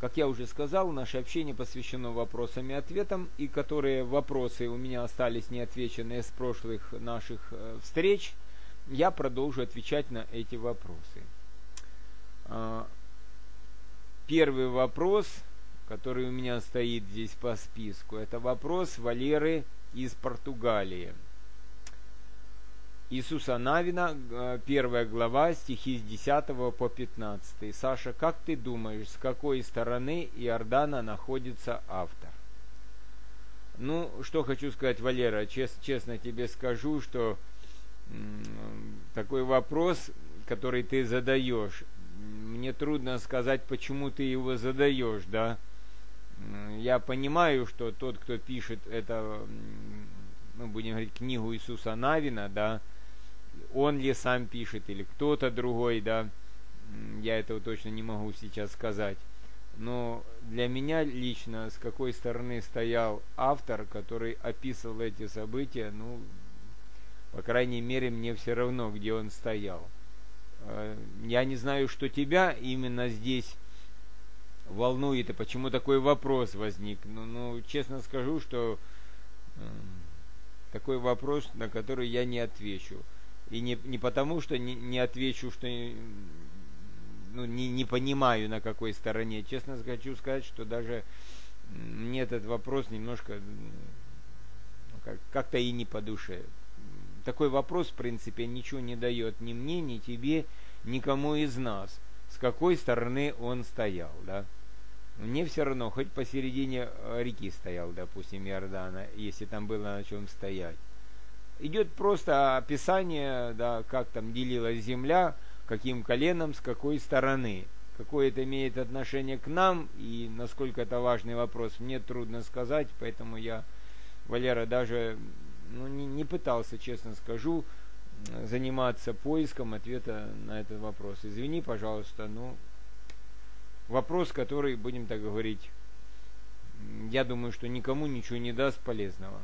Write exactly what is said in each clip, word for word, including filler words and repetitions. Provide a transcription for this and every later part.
Как я уже сказал, наше общение посвящено вопросам и ответам, и которые вопросы у меня остались неотвеченные с прошлых наших э, встреч, я продолжу отвечать на эти вопросы. Э, первый вопрос, который у меня стоит здесь по списку, это вопрос Валеры из Португалии. Иисуса Навина, первая глава, стихи с десятого по пятнадцатый. Саша, как ты думаешь, с какой стороны Иордана находится автор? Ну, что хочу сказать, Валера, чест, честно тебе скажу, что м- такой вопрос, который ты задаешь, мне трудно сказать, почему ты его задаешь, да? Я понимаю, что тот, кто пишет это, ну, будем говорить, книгу Иисуса Навина, да, он ли сам пишет или кто-то другой, да, я этого точно не могу сейчас сказать. Но для меня лично, с какой стороны стоял автор, который описывал эти события, ну, по крайней мере, мне все равно, где он стоял. Я не знаю, что тебя именно здесь волнует, и почему такой вопрос возник. Ну, ну честно скажу, что э, такой вопрос, на который я не отвечу. И не, не потому, что не, не отвечу, что ну, не, не понимаю, на какой стороне. Честно хочу сказать, что даже мне этот вопрос немножко ну, как, как-то и не по душе. Такой вопрос, в принципе, ничего не дает ни мне, ни тебе, никому из нас. С какой стороны он стоял, да? Мне все равно, хоть посередине реки стоял, допустим, Иордана, если там было на чем стоять. Идет просто описание, да, как там делилась земля, каким коленом, с какой стороны. Какое это имеет отношение к нам, и насколько это важный вопрос, мне трудно сказать, поэтому я, Валера, даже ну, не, не пытался, честно скажу, заниматься поиском ответа на этот вопрос. Извини, пожалуйста, но вопрос, который, будем так говорить, я думаю, что никому ничего не даст полезного.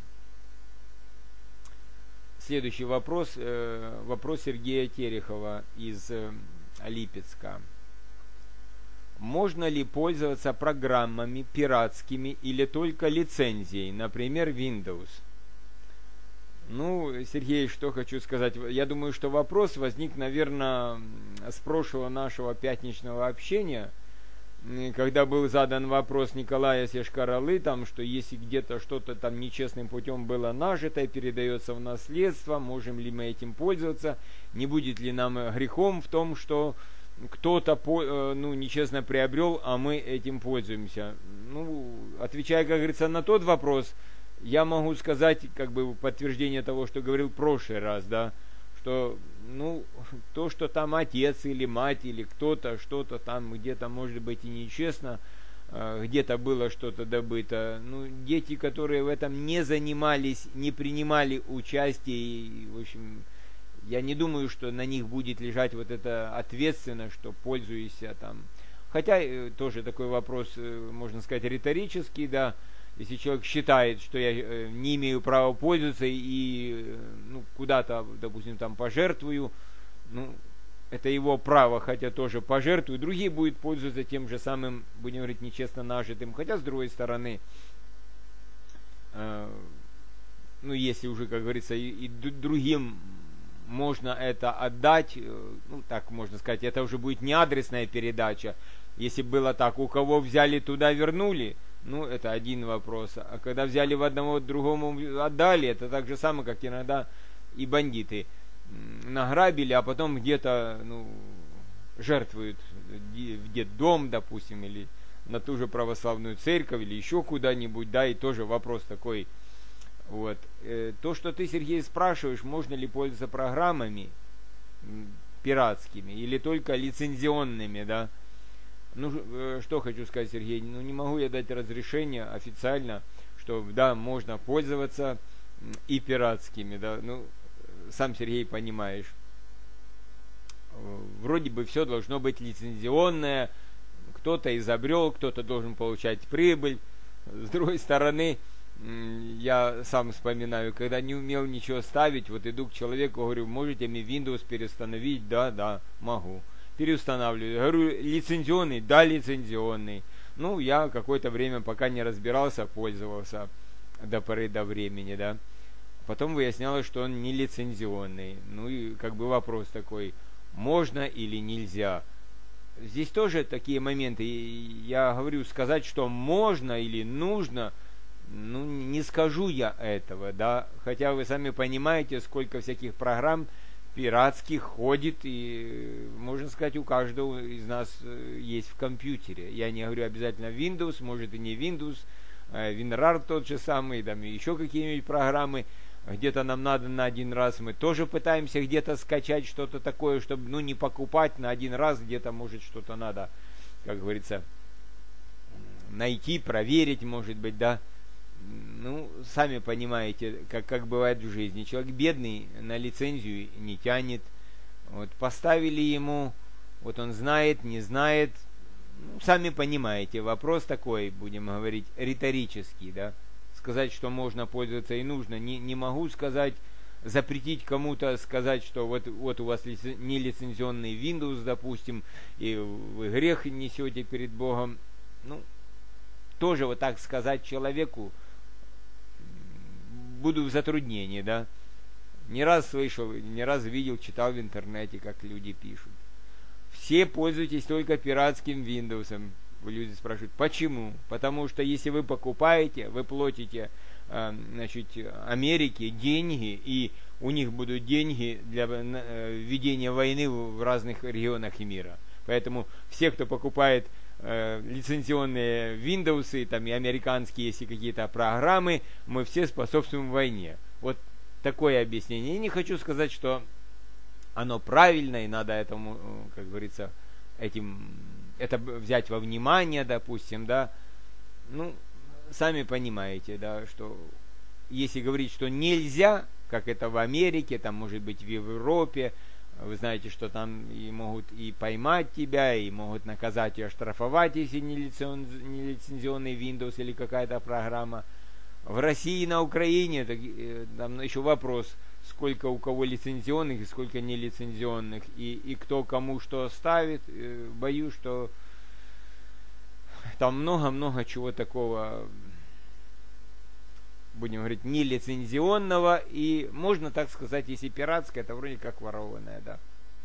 Следующий вопрос, э, вопрос Сергея Терехова из э, Липецка. Можно ли пользоваться программами пиратскими или только лицензией, например, Windows? Ну, Сергей, что хочу сказать. Я думаю, что вопрос возник, наверное, с прошлого нашего пятничного общения, когда был задан вопрос Николая Сешкаралы, там, что если где-то что-то там нечестным путем было нажито и передается в наследство, можем ли мы этим пользоваться, не будет ли нам грехом в том, что кто-то ну, нечестно приобрел, а мы этим пользуемся. Ну, отвечая, как говорится, на тот вопрос, я могу сказать, как бы, подтверждение того, что говорил в прошлый раз, да, что, ну, то, что там отец или мать, или кто-то, что-то там где-то, может быть, и нечестно, где-то было что-то добыто, ну, дети, которые в этом не занимались, не принимали участие, и, в общем, я не думаю, что на них будет лежать вот эта ответственность, что пользуешься там. Хотя, тоже такой вопрос, можно сказать, риторический, да, если человек считает, что я не имею права пользоваться и ну, куда-то, допустим, там пожертвую, ну, это его право, хотя тоже пожертвую. Другие будут пользоваться тем же самым, будем говорить, нечестно нажитым. Хотя, с другой стороны, э, ну, если уже, как говорится, и, и другим можно это отдать, э, ну, так можно сказать, это уже будет не адресная передача. Если было так, у кого взяли, туда вернули, ну, это один вопрос. А когда взяли в одного, другому отдали, это так же самое, как иногда и бандиты награбили, а потом где-то, ну, жертвуют в детдом, допустим, или на ту же православную церковь, или еще куда-нибудь, да, и тоже вопрос такой. Вот. То, что ты, Сергей, спрашиваешь, можно ли пользоваться программами пиратскими или только лицензионными, да. Ну, что хочу сказать, Сергей, ну, не могу я дать разрешение официально, что, да, можно пользоваться и пиратскими, да, ну, сам, Сергей, понимаешь, вроде бы все должно быть лицензионное, кто-то изобрел, кто-то должен получать прибыль. С другой стороны, я сам вспоминаю, когда не умел ничего ставить, вот иду к человеку, говорю, можете мне Windows переустановить? Да, да, могу. Переустанавливаю. Говорю, лицензионный? Да, лицензионный. Ну, я какое-то время, пока не разбирался, пользовался до поры до времени, да. Потом выяснялось, что он не лицензионный. Ну и как бы вопрос такой, можно или нельзя. Здесь тоже такие моменты. Я говорю, сказать, что можно или нужно, ну, не скажу я этого, да. Хотя вы сами понимаете, сколько всяких программ пиратских ходит, и, можно сказать, у каждого из нас есть в компьютере. Я не говорю обязательно Windows, может и не Windows, WinRAR тот же самый, там еще какие-нибудь программы. Где-то нам надо на один раз, мы тоже пытаемся где-то скачать что-то такое, чтобы, ну, не покупать на один раз, где-то, может, что-то надо, как говорится, найти, проверить, может быть, да. Ну, сами понимаете, как, как бывает в жизни. Человек бедный на лицензию не тянет. Вот поставили ему, вот он знает, не знает. Ну, сами понимаете, вопрос такой, будем говорить, риторический, да. Сказать, что можно пользоваться и нужно, не, не могу сказать, запретить кому-то сказать, что вот, вот у вас лицен, нелицензионный Windows, допустим, и вы грех несете перед Богом. Ну, тоже вот так сказать человеку, буду в затруднении, да. Не раз слышал, не раз видел, читал в интернете, как люди пишут. Все пользуйтесь только пиратским Windows. Люди спрашивают, почему? Потому что если вы покупаете, вы платите, э, значит, Америке деньги, и у них будут деньги для э, ведения войны в разных регионах мира. Поэтому все, кто покупает э, лицензионные Windows, там и американские, если какие-то программы, мы все способствуем войне. Вот такое объяснение. Я не хочу сказать, что оно правильно, и надо этому, как говорится, этим, это взять во внимание, допустим, да. Ну, сами понимаете, да, что если говорить, что нельзя, как это в Америке, там, может быть, в Европе, вы знаете, что там и могут и поймать тебя, и могут наказать и оштрафовать, если не лицензионный Windows или какая-то программа. В России и на Украине, так, там еще вопрос, сколько у кого лицензионных и сколько нелицензионных, и, и кто кому что ставит. Боюсь, что там много-много чего такого, будем говорить, нелицензионного, и можно так сказать, если пиратское, это вроде как ворованное, да.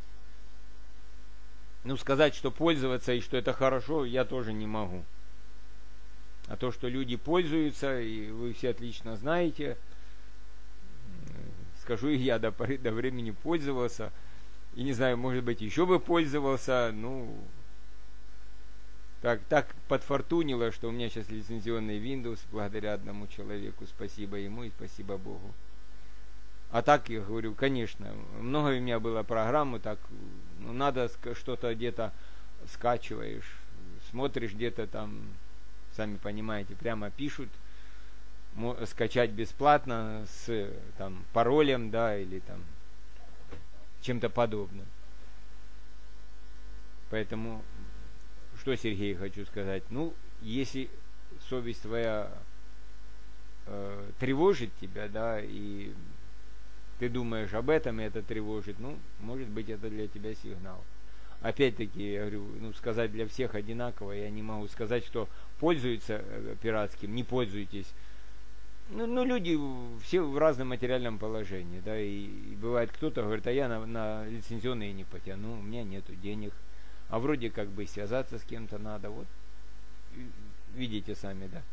Ну, сказать, что пользоваться и что это хорошо, я тоже не могу. А то, что люди пользуются, и вы все отлично знаете, скажу и я до поры до времени пользовался, и не знаю, может быть, еще бы пользовался, ну, так, так подфортунило, что у меня сейчас лицензионный Windows, благодаря одному человеку, спасибо ему и спасибо Богу. А так, я говорю, конечно, много у меня было программ, так, ну, надо что-то где-то скачиваешь, смотришь где-то там, сами понимаете, прямо пишут, скачать бесплатно с там паролем, да, или там чем-то подобным. Поэтому, что, Сергей, хочу сказать, ну, если совесть твоя э, тревожит тебя, да, и ты думаешь об этом, и это тревожит, ну, может быть, это для тебя сигнал. Опять-таки, я говорю, ну, сказать для всех одинаково, я не могу сказать, что пользуются пиратским, не пользуйтесь. Ну, ну, люди все в разном материальном положении, да, и, и бывает кто-то говорит, а я на, на лицензионные не потяну, у меня нету денег, а вроде как бы связаться с кем-то надо, вот, видите сами, да.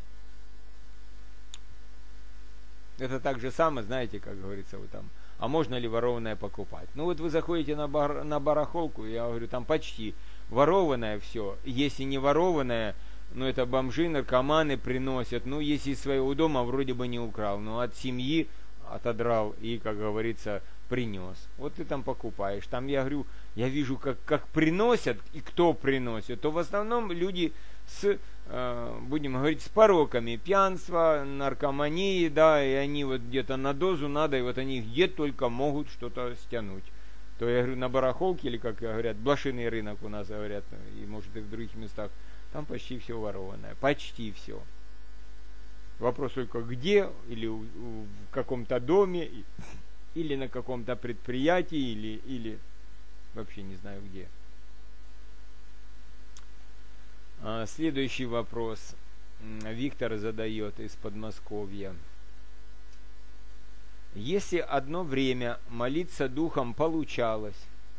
Это так же самое, знаете, как говорится, вот там, а можно ли ворованное покупать? Ну вот вы заходите на, бар, на барахолку, я говорю, там почти ворованное все, если не ворованное, ну это бомжи, наркоманы приносят, ну если из своего дома вроде бы не украл, но от семьи отодрал и, как говорится, принес. Вот ты там покупаешь, там я говорю, я вижу, как, как приносят и кто приносит, то в основном люди с, э, будем говорить, с пороками, пьянства, наркомании, да, и они вот где-то на дозу надо, и вот они где только могут что-то стянуть. То я говорю, на барахолке, или как говорят, блошиный рынок у нас говорят, и может и в других местах, там почти все ворованное, почти все. Вопрос только где, или у, у, в каком-то доме, или на каком-то предприятии, или, или вообще не знаю где. Следующий вопрос Виктор задает из Подмосковья. Если одно время молиться духом получалось,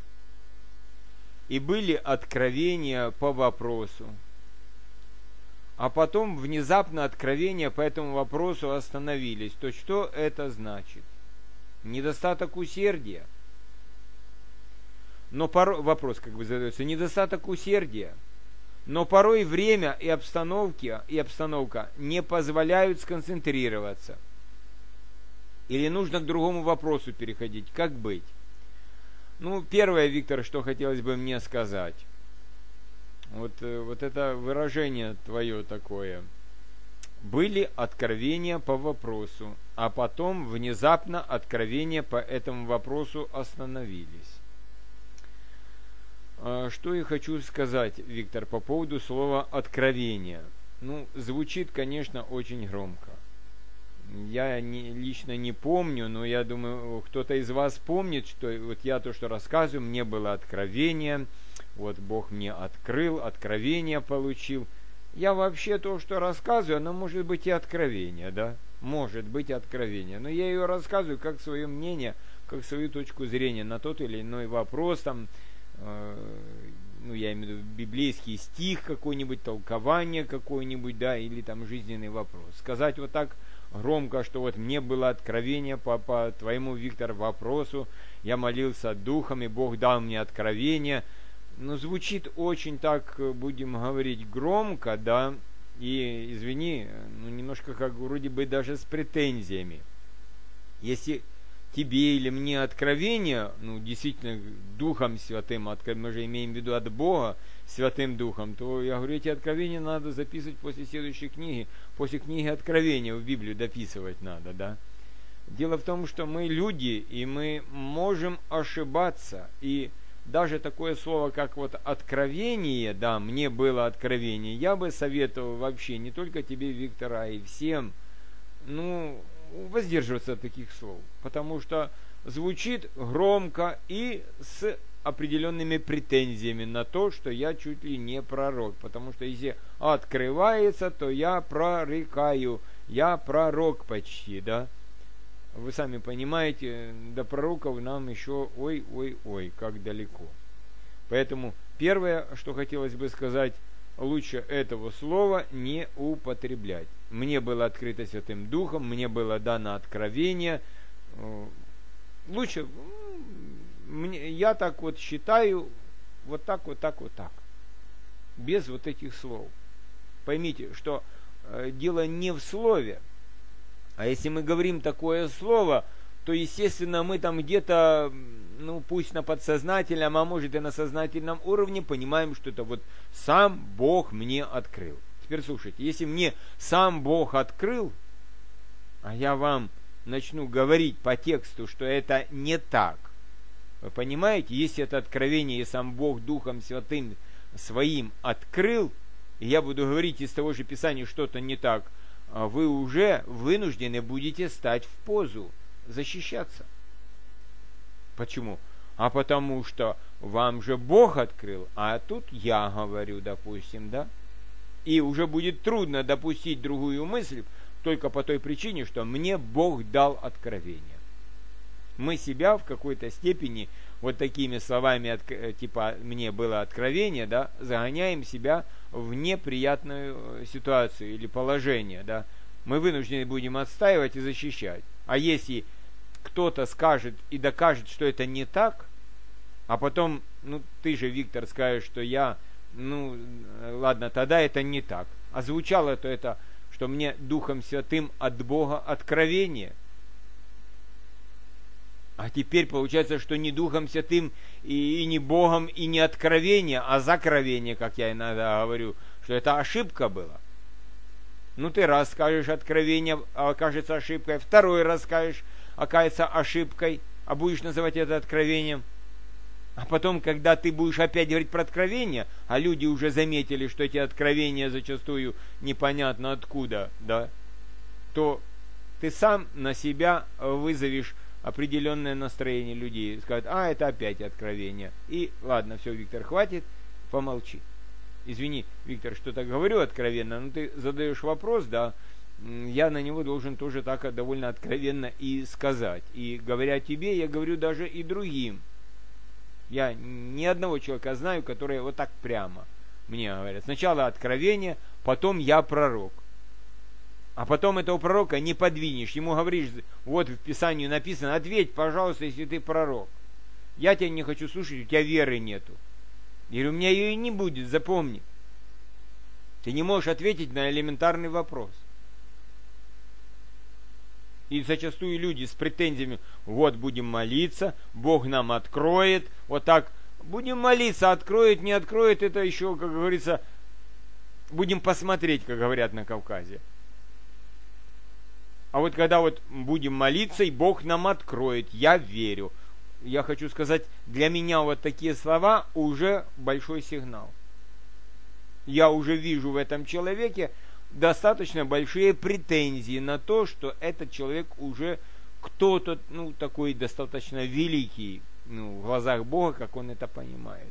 и были откровения по вопросу, а потом внезапно откровения по этому вопросу остановились, то что это значит? Недостаток усердия? Но порой, вопрос как бы задается, недостаток усердия, но порой время и обстановки, и обстановка не позволяют сконцентрироваться. Или нужно к другому вопросу переходить, как быть? Ну, первое, Виктор, что хотелось бы мне сказать. Вот, вот это выражение твое такое. Были откровения по вопросу, а потом внезапно откровения по этому вопросу остановились. Что я хочу сказать, Виктор, по поводу слова «откровение». Ну, звучит, конечно, очень громко. Я не, лично не помню, но я думаю, кто-то из вас помнит, что вот я то, что рассказываю, мне было откровение, вот Бог мне открыл, откровение получил. Я вообще то, что рассказываю, оно может быть и откровение, да? Может быть откровение. Но я ее рассказываю как свое мнение, как свою точку зрения на тот или иной вопрос, там, э, ну, я имею в виду библейский стих какой-нибудь, толкование какое-нибудь, да, или там жизненный вопрос. Сказать вот так громко, что вот мне было откровение по, по твоему, Виктор, вопросу, я молился духом, и Бог дал мне откровение. Ну, звучит очень так, будем говорить, громко, да, и, извини, ну, немножко как вроде бы даже с претензиями. Если тебе или мне откровение, ну, действительно, Духом Святым, мы же имеем в виду от Бога, Святым Духом, то я говорю, эти откровения надо записывать после следующей книги, после книги Откровения в Библию дописывать надо, да. Дело в том, что мы люди, и мы можем ошибаться, и даже такое слово, как вот откровение, да, мне было откровение, я бы советовал вообще не только тебе, Виктор, а и всем, ну, воздерживаться от таких слов, потому что звучит громко и с определенными претензиями на то, что я чуть ли не пророк, потому что если открывается, то я прорекаю, я пророк почти, да. Вы сами понимаете, до пророков нам еще ой-ой-ой, как далеко. Поэтому первое, что хотелось бы сказать, лучше этого слова не употреблять. Мне было открыто Святым Духом, мне было дано откровение. Лучше, мне, я так вот считаю, вот так, вот так, вот так. Без вот этих слов. Поймите, что э, дело не в слове. А если мы говорим такое слово, то, естественно, мы там где-то, ну, пусть на подсознательном, а может и на сознательном уровне, понимаем, что это вот сам Бог мне открыл. Теперь слушайте, если мне сам Бог открыл, а я вам начну говорить по тексту, что это не так, вы понимаете, если это откровение, и сам Бог Духом Святым Своим открыл, и я буду говорить из того же Писания что-то не так, вы уже вынуждены будете стать в позу, защищаться. Почему? А потому что вам же Бог открыл, а тут я говорю, допустим, да? И уже будет трудно допустить другую мысль, только по той причине, что мне Бог дал откровение. Мы себя в какой-то степени вот такими словами, типа «мне было откровение», да, загоняем себя в неприятную ситуацию или положение, да. Мы вынуждены будем отстаивать и защищать. А если кто-то скажет и докажет, что это не так, а потом, ну, ты же, Виктор, скажешь, что я, ну, ладно, тогда это не так. А звучало-то это, что мне Духом Святым от Бога откровение. А теперь получается, что не Духом Святым и, и не Богом, и не откровение, а закровение, как я иногда говорю, что это ошибка была. Ну, ты раз скажешь откровение, окажется ошибкой, второй раз скажешь, окажется ошибкой, а будешь называть это откровением. А потом, когда ты будешь опять говорить про откровение, а люди уже заметили, что эти откровения зачастую непонятно откуда, да, то ты сам на себя вызовешь определенное настроение людей. Скажут, а, это опять откровение. И ладно, все, Виктор, хватит, помолчи. извини, Виктор, что так говорю откровенно, но ты задаешь вопрос, да, я на него должен тоже так довольно откровенно и сказать. И говоря тебе, я говорю даже и другим. Я ни одного человека знаю, который вот так прямо мне говорят. Сначала откровение, потом я пророк. А потом этого пророка не подвинешь. Ему говоришь, вот в Писании написано, ответь, пожалуйста, если ты пророк. Я тебя не хочу слушать, у тебя веры нету. Я говорю, у меня ее и не будет, запомни. Ты не можешь ответить на элементарный вопрос. И зачастую люди с претензиями, вот будем молиться, Бог нам откроет, вот так, будем молиться, откроет, не откроет, это еще, как говорится, будем посмотреть, как говорят на Кавказе. А вот когда вот будем молиться, и Бог нам откроет, я верю. Я хочу сказать, для меня вот такие слова уже большой сигнал. Я уже вижу в этом человеке достаточно большие претензии на то, что этот человек уже кто-то, ну, такой достаточно великий, ну, в глазах Бога, как он это понимает.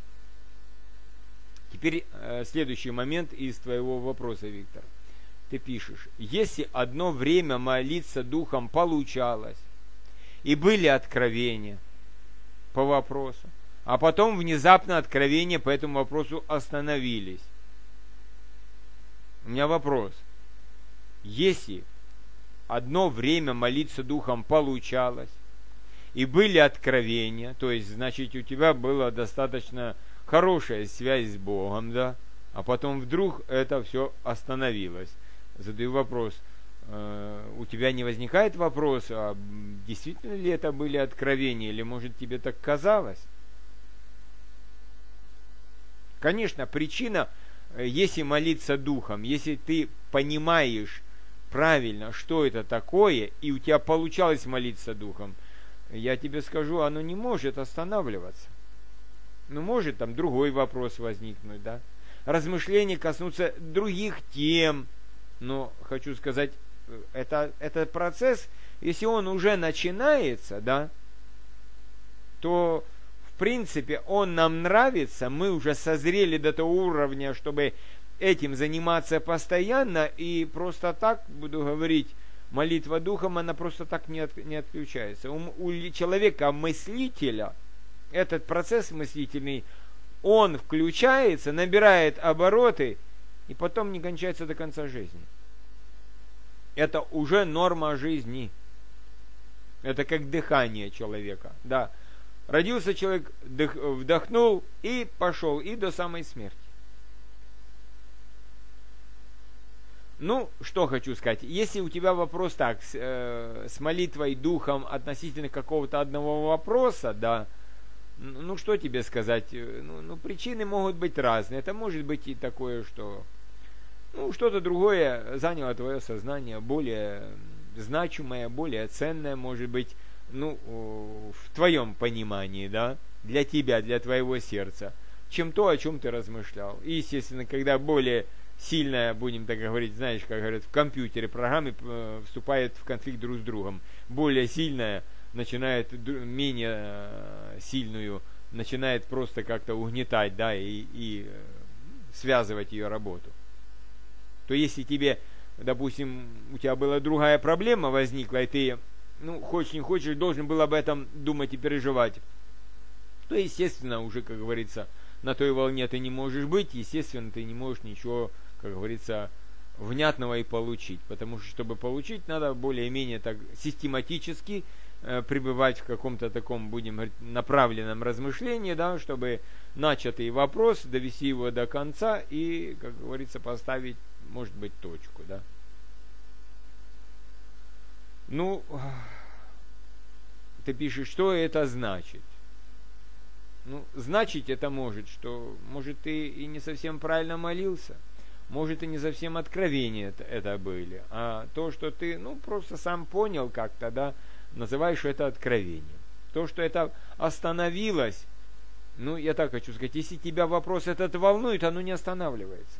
Теперь э, следующий момент из твоего вопроса, Виктор. Ты пишешь, если одно время молиться духом получалось, и были откровения по вопросу, а потом внезапно откровения по этому вопросу остановились. У меня вопрос. Если одно время молиться духом получалось, и были откровения, то есть, значит, у тебя была достаточно хорошая связь с Богом, да, а потом вдруг это все остановилось. Задаю вопрос, э, у тебя не возникает вопрос, а действительно ли это были откровения, или может тебе так казалось? Конечно, причина, если молиться духом, если ты понимаешь правильно, что это такое, и у тебя получалось молиться духом, я тебе скажу, оно не может останавливаться. Ну, может там другой вопрос возникнуть, да? Размышления коснутся других тем, но хочу сказать, это, это процесс, если он уже начинается, да, то в принципе он нам нравится, мы уже созрели до того уровня, чтобы этим заниматься постоянно, и просто так, буду говорить, молитва духом, она просто так не, от, не отключается. У, у человека-мыслителя этот процесс мыслительный, он включается, набирает обороты, и потом не кончается до конца жизни. Это уже норма жизни. Это как дыхание человека. Да. Родился человек, вдохнул и пошел, и до самой смерти. Ну, что хочу сказать. Если у тебя вопрос так, с, э, с молитвой духом относительно какого-то одного вопроса, да, ну, что тебе сказать? Ну, ну, причины могут быть разные. Это может быть и такое, что ну, что-то другое заняло твое сознание, более значимое, более ценное, может быть, ну, в твоем понимании, да, для тебя, для твоего сердца, чем то, о чем ты размышлял. И, естественно, когда более сильная, будем так говорить, знаешь, как говорят, в компьютере программы вступает в конфликт друг с другом, более сильная начинает менее сильную, начинает просто как-то угнетать, да, и, и связывать ее работу. То если тебе, допустим, у тебя была другая проблема возникла, и ты, ну, хочешь не хочешь, должен был об этом думать и переживать, то, естественно, уже, как говорится, на той волне ты не можешь быть, естественно, ты не можешь ничего, как говорится, внятного и получить. Потому что, чтобы получить, надо более-менее так систематически э, пребывать в каком-то таком, будем говорить, направленном размышлении, да, чтобы начатый вопрос, довести его до конца и, как говорится, поставить, может быть, точку, да. Ну, ты пишешь, что это значит? Ну, значит это может, что, может, ты и не совсем правильно молился, может, и не совсем откровения это, это были, а то, что ты, ну, просто сам понял как-то, да, называешь это откровением. То, что это остановилось, ну, я так хочу сказать, если тебя вопрос этот волнует, оно не останавливается.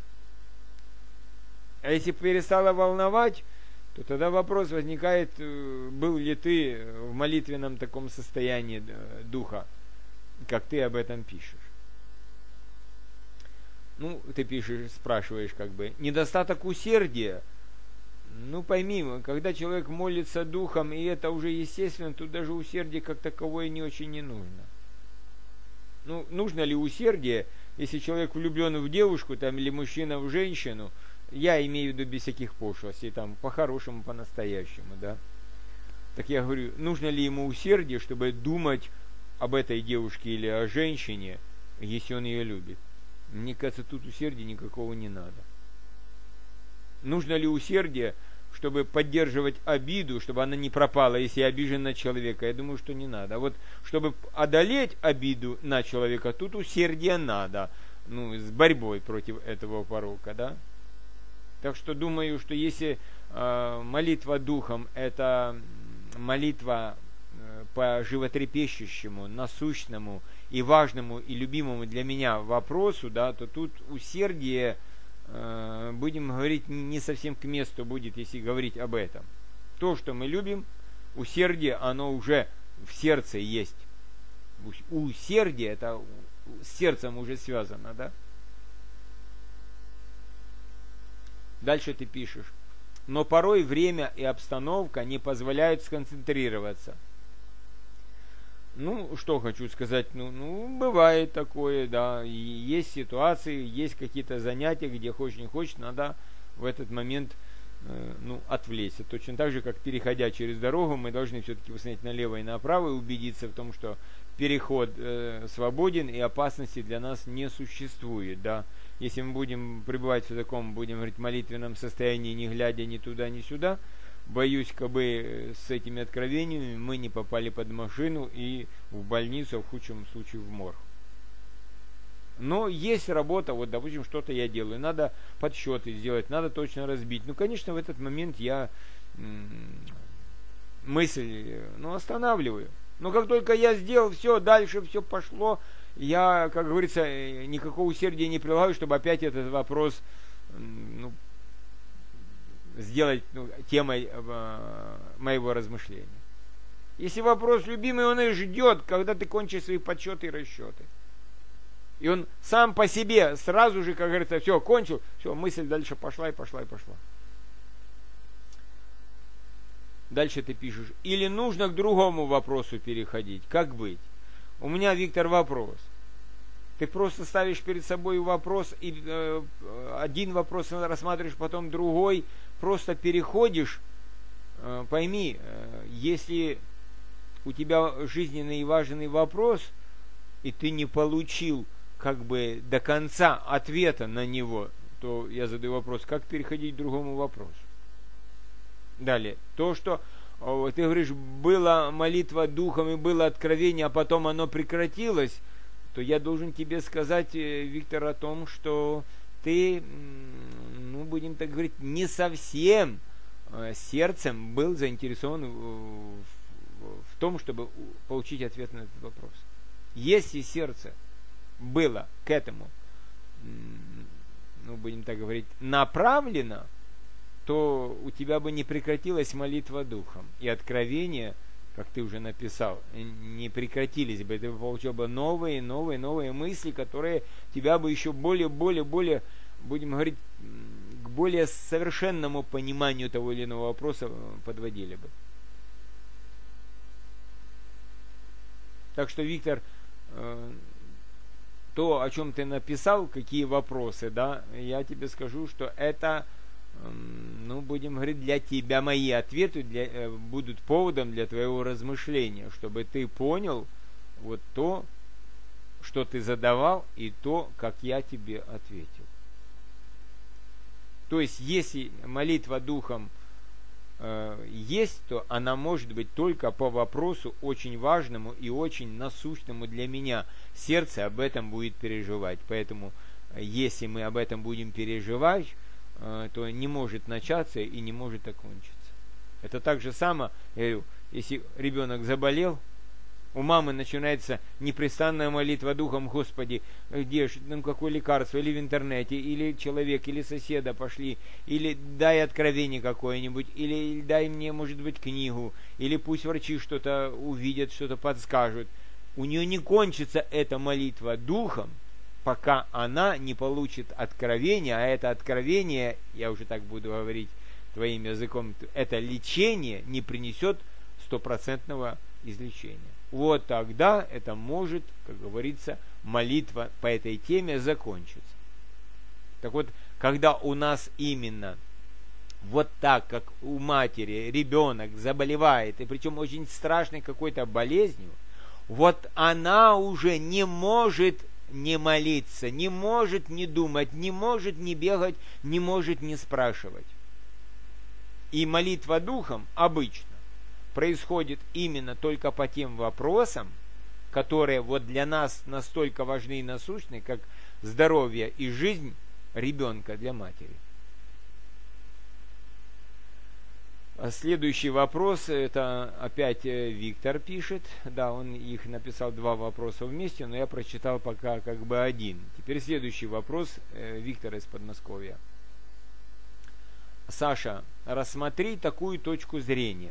А если перестало волновать, то тогда вопрос возникает, был ли ты в молитвенном таком состоянии духа, как ты об этом пишешь. Ну, ты пишешь, спрашиваешь, как бы, недостаток усердия. Ну, пойми, когда человек молится духом, и это уже естественно, тут даже усердие как таковое не очень не нужно. Ну, нужно ли усердие, если человек влюблен в девушку, там, или мужчина в женщину, я имею в виду без всяких пошлостей, там, по-хорошему, по-настоящему, да? Так я говорю, нужно ли ему усердие, чтобы думать об этой девушке или о женщине, если он ее любит? Мне кажется, тут усердия никакого не надо. Нужно ли усердие, чтобы поддерживать обиду, чтобы она не пропала, если я обижен на человека? Я думаю, что не надо. А вот чтобы одолеть обиду на человека, тут усердие надо. Ну, с борьбой против этого порока, да? Так что думаю, что если э, молитва духом это молитва э, по животрепещущему, насущному и важному и любимому для меня вопросу, да, то тут усердие, э, будем говорить, не совсем к месту будет, если говорить об этом. То, что мы любим, усердие, оно уже в сердце есть. Усердие, это с сердцем уже связано, да? Дальше ты пишешь. Но порой время и обстановка не позволяют сконцентрироваться. Ну, что хочу сказать, ну, ну бывает такое, да, и есть ситуации, есть какие-то занятия, где хочешь не хочешь, надо в этот момент, э, ну, отвлечься. Точно так же, как переходя через дорогу, мы должны все-таки посмотреть налево и направо и убедиться в том, что переход э, свободен и опасности для нас не существует, да. Если мы будем пребывать в таком, будем говорить, молитвенном состоянии, не глядя ни туда, ни сюда, боюсь, как бы с этими откровениями мы не попали под машину и в больницу, а в худшем случае в морг. Но есть работа, вот, допустим, что-то я делаю, надо подсчеты сделать, надо точно разбить. Ну, конечно, в этот момент я м- мысль, ну, останавливаю. Но как только я сделал все, дальше все пошло, я, как говорится, никакого усердия не прилагаю, чтобы опять этот вопрос, ну, сделать, ну, темой э, моего размышления. Если вопрос любимый, он и ждет, когда ты кончишь свои подсчеты и расчеты. И он сам по себе сразу же, как говорится, все, кончил, все, мысль дальше пошла и пошла и пошла. Дальше ты пишешь. Или нужно к другому вопросу переходить. Как быть? У меня, Виктор, вопрос. Ты просто ставишь перед собой вопрос, и э, один вопрос рассматриваешь, потом другой, просто переходишь. Э, пойми, э, если у тебя жизненный и важный вопрос, и ты не получил как бы до конца ответа на него, то я задаю вопрос, как переходить к другому вопросу. Далее, то, что ты говоришь, была молитва духом и было откровение, а потом оно прекратилось, то я должен тебе сказать, Виктор, о том, что ты, ну, будем так говорить, не совсем сердцем был заинтересован в, в том, чтобы получить ответ на этот вопрос. Если сердце было к этому, ну, будем так говорить, направлено, то у тебя бы не прекратилась молитва духом. И откровения, как ты уже написал, не прекратились бы. Ты бы получил бы новые, новые, новые мысли, которые тебя бы еще более, более, более, будем говорить, к более совершенному пониманию того или иного вопроса подводили бы. Так что, Виктор, то, о чем ты написал, какие вопросы, да, я тебе скажу, что это, ну, будем говорить, для тебя мои ответы для, будут поводом для твоего размышления, чтобы ты понял вот то, что ты задавал, и то, как я тебе ответил. То есть, если молитва духом э, есть, то она может быть только по вопросу очень важному и очень насущному для меня. Сердце об этом будет переживать. Поэтому, если мы об этом будем переживать, э, то не может начаться и не может окончиться. Это так же само, я говорю, если ребенок заболел, у мамы начинается непрестанная молитва духом: Господи, где ж, ну, какое лекарство, или в интернете, или человек, или соседа пошли, или дай откровение какое-нибудь, или дай мне, может быть, книгу, или пусть врачи что-то увидят, что-то подскажут. У нее не кончится эта молитва духом, пока она не получит откровение, а это откровение, я уже так буду говорить твоим языком, это лечение не принесет стопроцентного излечения. Вот тогда это может, как говорится, молитва по этой теме закончится. Так вот, когда у нас именно вот так, как у матери ребенок заболевает, и причем очень страшной какой-то болезнью, вот она уже не может не молиться, не может не думать, не может не бегать, не может не спрашивать. И молитва духом обычно происходит именно только по тем вопросам, которые вот для нас настолько важны и насущны, как здоровье и жизнь ребенка для матери. Следующий вопрос, это опять Виктор пишет. Да, он их написал два вопроса вместе, но я прочитал пока как бы один. Теперь следующий вопрос, Виктор из Подмосковья. Саша, рассмотри такую точку зрения.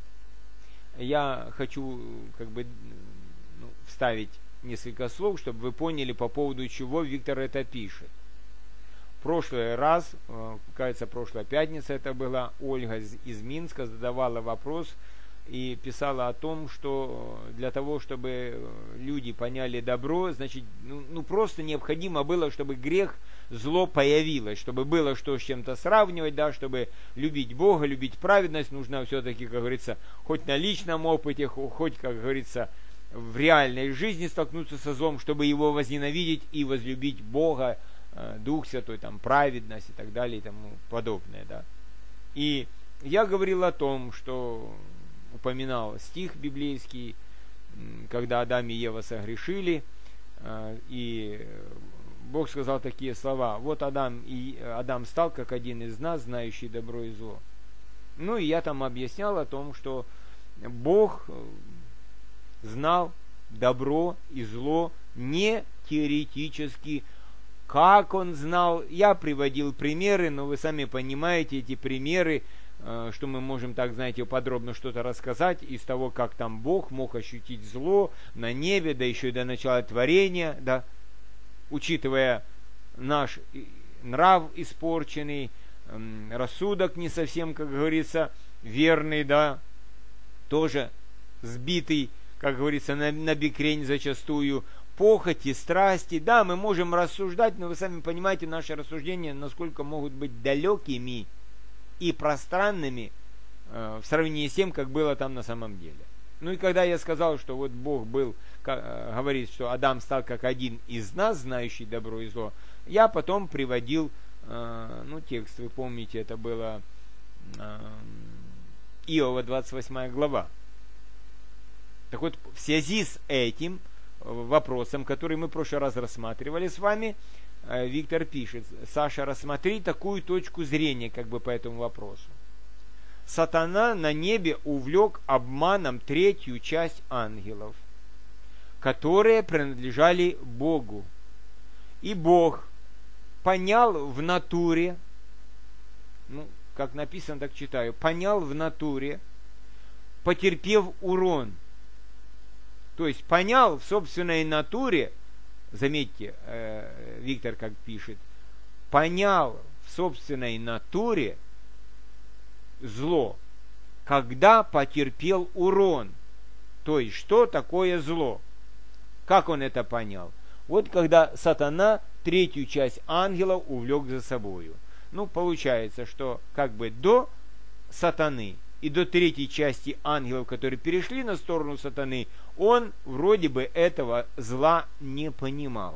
Я хочу как бы ну, вставить несколько слов, чтобы вы поняли, по поводу чего Виктор это пишет. В прошлый раз, кажется, прошлая пятница это была, Ольга из Минска задавала вопрос и писала о том, что для того, чтобы люди поняли добро, значит, ну, ну просто необходимо было, чтобы грех, зло появилось, чтобы было что с чем-то сравнивать, да, чтобы любить Бога, любить праведность, нужно все-таки, как говорится, хоть на личном опыте, хоть, как говорится, в реальной жизни столкнуться со злом, чтобы его возненавидеть и возлюбить Бога, Дух Святой, там, праведность и так далее и тому подобное, да. И я говорил о том, что упоминал стих библейский, когда Адам и Ева согрешили, и Бог сказал такие слова: вот Адам, и Адам стал как один из нас, знающий добро и зло. Ну и я там объяснял о том, что Бог знал добро и зло не теоретически. Как он знал, я приводил примеры, но вы сами понимаете, эти примеры, что мы можем так, знаете, подробно что-то рассказать из того, как там Бог мог ощутить зло на небе, да еще и до начала творения, да, учитывая наш нрав испорченный, рассудок не совсем, как говорится, верный, да, тоже сбитый, как говорится, на, на бекрень зачастую, похоти, страсти, да, мы можем рассуждать, но вы сами понимаете, наши рассуждения насколько могут быть далекими и пространными э, в сравнении с тем, как было там на самом деле. Ну и когда я сказал, что вот Бог был, как, э, говорит, что Адам стал как один из нас, знающий добро и зло, я потом приводил, э, ну, текст, вы помните, это было э, Иова двадцать восьмая глава. Так вот, в связи с этим вопросом, который мы в прошлый раз рассматривали с вами, Виктор пишет: Саша, рассмотри такую точку зрения как бы по этому вопросу. Сатана на небе увлек обманом третью часть ангелов, которые принадлежали Богу. И Бог понял в натуре, ну, как написано, так читаю, понял в натуре, потерпев урон. То есть понял в собственной натуре, заметьте, э, Виктор как пишет, понял в собственной натуре зло, когда потерпел урон. То есть, что такое зло? Как он это понял? Вот когда сатана третью часть ангелов увлек за собою. Ну, получается, что как бы до сатаны и до третьей части ангелов, которые перешли на сторону сатаны, он вроде бы этого зла не понимал.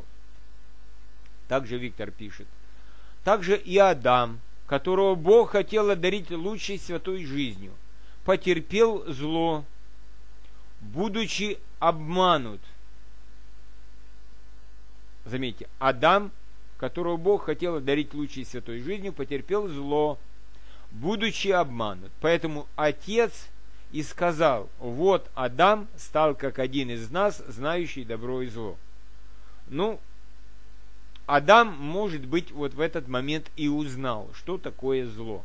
Также Виктор пишет: также и Адам, которого Бог хотел одарить лучшей святой жизнью, потерпел зло, будучи обманут. Заметьте, Адам, которого Бог хотел одарить лучшей святой жизнью, потерпел зло, будучи обманут. Поэтому Отец и сказал: вот Адам стал как один из нас, знающий добро и зло. Ну, Адам, может быть, вот в этот момент и узнал, что такое зло.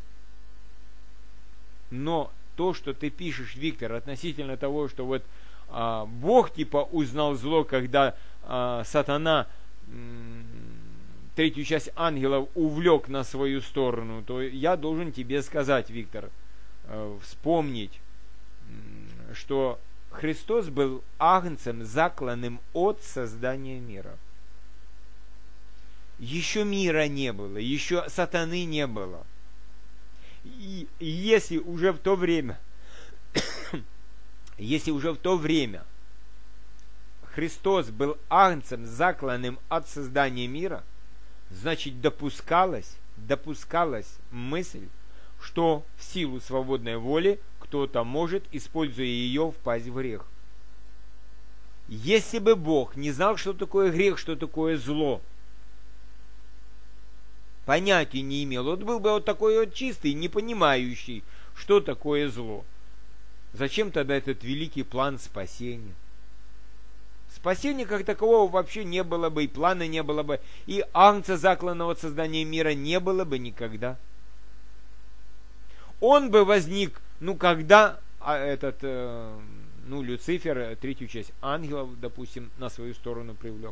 Но то, что ты пишешь, Виктор, относительно того, что вот а, Бог типа узнал зло, когда а, сатана третью часть ангелов увлек на свою сторону, то я должен тебе сказать, Виктор, э, вспомнить, что Христос был агнцем, закланным от создания мира. Еще мира не было, еще сатаны не было. И если уже в то время, если уже в то время Христос был агнцем, закланным от создания мира, значит допускалась, допускалась мысль, что в силу свободной воли кто-то может, используя ее, впасть в грех. Если бы Бог не знал, что такое грех, что такое зло, понятия не имел, он был бы вот такой вот чистый, не понимающий, что такое зло. Зачем тогда этот великий план спасения? Спасения как такового вообще не было бы, и плана не было бы, и агнца, закланного от создания мира, не было бы никогда. Он бы возник, ну, когда а этот, э, ну, Люцифер, третью часть ангелов, допустим, на свою сторону привлек.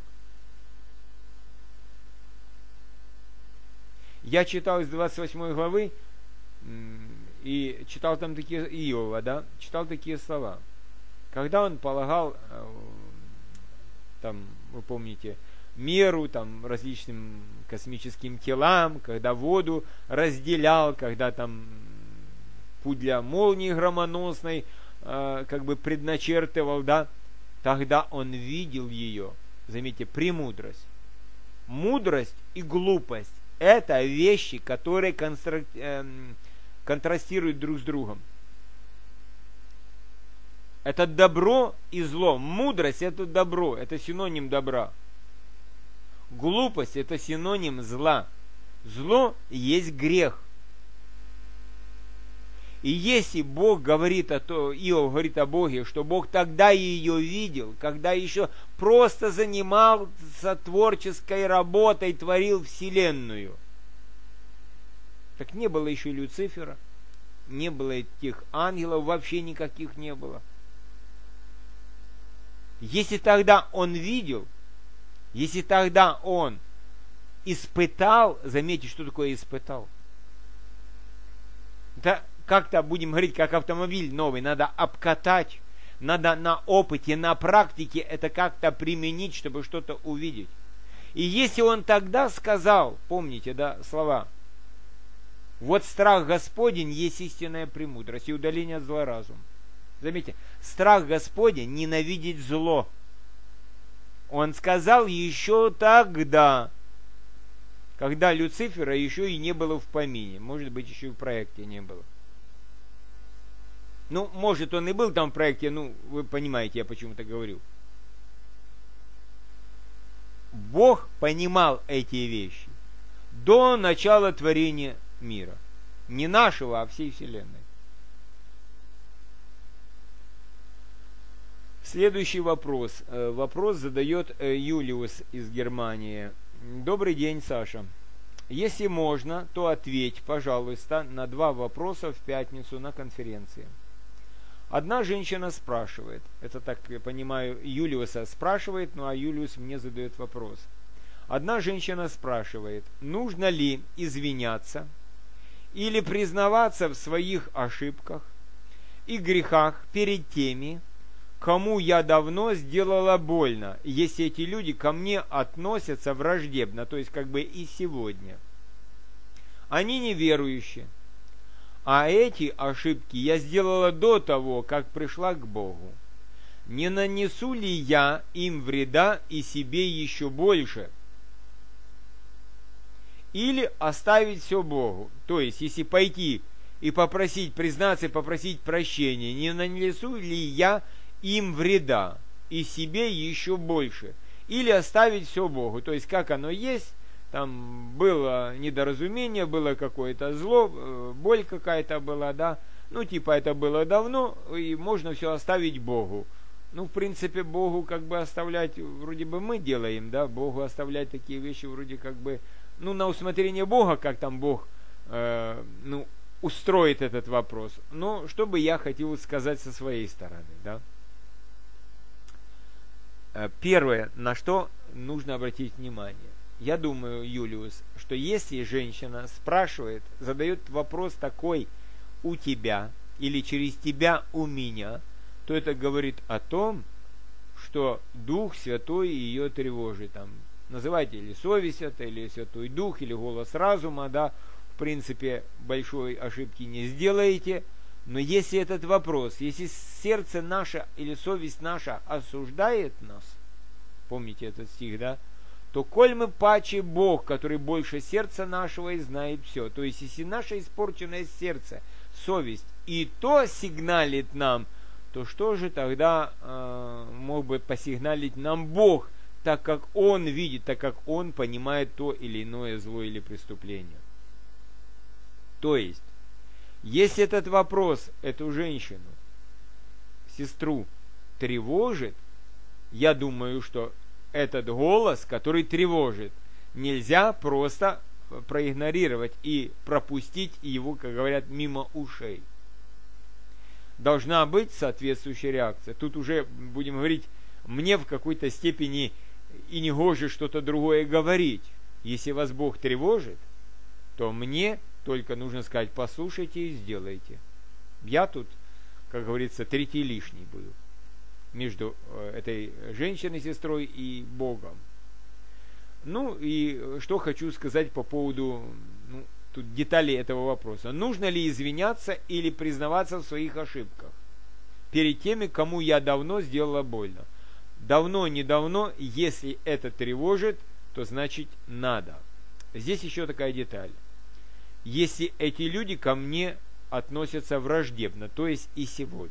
Я читал из двадцать восьмой главы, и читал там такие, Иова, да, читал такие слова. Когда он полагал, там, вы помните, меру, там, различным космическим телам, когда воду разделял, когда там путь для молнии громоносной, э, как бы предначертывал, да, тогда он видел ее, заметьте, премудрость. Мудрость и глупость — это вещи, которые констра... э, контрастируют друг с другом. Это добро и зло. Мудрость — это добро, это синоним добра. Глупость — это синоним зла. Зло есть грех. И если Бог говорит о том, Иов говорит о Боге, что Бог тогда ее видел, когда еще просто занимался творческой работой, творил вселенную. Так не было еще Люцифера, не было этих ангелов, вообще никаких не было. Если тогда он видел, если тогда он испытал, заметьте, что такое испытал. Это как-то, будем говорить, как автомобиль новый, надо обкатать, надо на опыте, на практике это как-то применить, чтобы что-то увидеть. И если он тогда сказал, помните, да, слова, вот страх Господень есть истинная премудрость и удаление от зла разум. Заметьте, страх Господень ненавидеть зло. Он сказал еще тогда, когда Люцифера еще и не было в помине. Может быть, еще и в проекте не было. Ну, может, он и был там в проекте, ну, вы понимаете, я почему-то говорю. Бог понимал эти вещи до начала творения мира. Не нашего, а всей вселенной. Следующий вопрос. Вопрос задает Юлиус из Германии. Добрый день, Саша. Если можно, то ответь, пожалуйста, на два вопроса в пятницу на конференции. Одна женщина спрашивает, это так, я понимаю, Юлиуса спрашивает, ну а Юлиус мне задает вопрос. Одна женщина спрашивает, нужно ли извиняться или признаваться в своих ошибках и грехах перед теми, кому я давно сделала больно, если эти люди ко мне относятся враждебно, то есть как бы и сегодня. Они неверующие. А эти ошибки я сделала до того, как пришла к Богу. Не нанесу ли я им вреда и себе еще больше? Или оставить все Богу? То есть, если пойти и попросить, признаться и попросить прощения, не нанесу ли я им вреда и себе еще больше? Или оставить все Богу? То есть, как оно есть, там было недоразумение, было какое-то зло, боль какая-то была, да, ну, типа, это было давно, и можно все оставить Богу. Ну, в принципе, Богу как бы оставлять, вроде бы мы делаем, да, Богу оставлять такие вещи вроде как бы, ну, на усмотрение Бога, как там Бог, э, ну, устроит этот вопрос. Но что бы я хотел сказать со своей стороны, да. Первое, на что нужно обратить внимание. я думаю, Юлиус, что если женщина спрашивает, задает вопрос такой у тебя или через тебя у меня, то это говорит о том, что Дух Святой ее тревожит. Там, называйте или совесть это, или Святой Дух, или голос разума, да, в принципе, большой ошибки не сделаете. Но если этот вопрос, если сердце наше или совесть наша осуждает нас, помните этот стих, да, то коль мы паче Бог, который больше сердца нашего и знает все. То есть, если наше испорченное сердце, совесть, и то сигналит нам, то что же тогда э, мог бы посигналить нам Бог, так как Он видит, так как Он понимает то или иное зло или преступление. То есть, если этот вопрос, эту женщину, сестру, тревожит, я думаю, что этот голос, который тревожит, нельзя просто проигнорировать и пропустить его, как говорят, мимо ушей. Должна быть соответствующая реакция. Тут уже, будем говорить, мне в какой-то степени и не гоже что-то другое говорить. Если вас Бог тревожит, то мне только нужно сказать: послушайте и сделайте. Я тут, как говорится, третий лишний буду между этой женщиной, сестрой и Богом. Ну и что хочу сказать по поводу ну, тут деталей этого вопроса. Нужно ли извиняться или признаваться в своих ошибках перед теми, кому я давно сделала больно? Давно, недавно, если это тревожит, то значит надо. Здесь еще такая деталь. Если эти люди ко мне относятся враждебно, то есть и сегодня.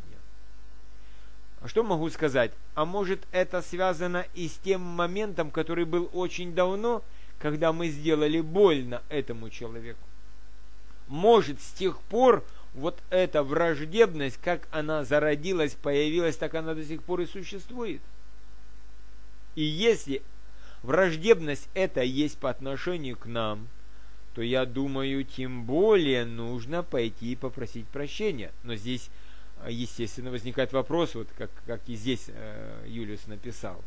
Что могу сказать? А может, это связано и с тем моментом, который был очень давно, когда мы сделали больно этому человеку? Может, с тех пор вот эта враждебность, как она зародилась, появилась, так она до сих пор и существует. И если враждебность эта есть по отношению к нам, то я думаю, тем более нужно пойти и попросить прощения. Но здесь, естественно, возникает вопрос, вот как, как и здесь э, Юлиус написал.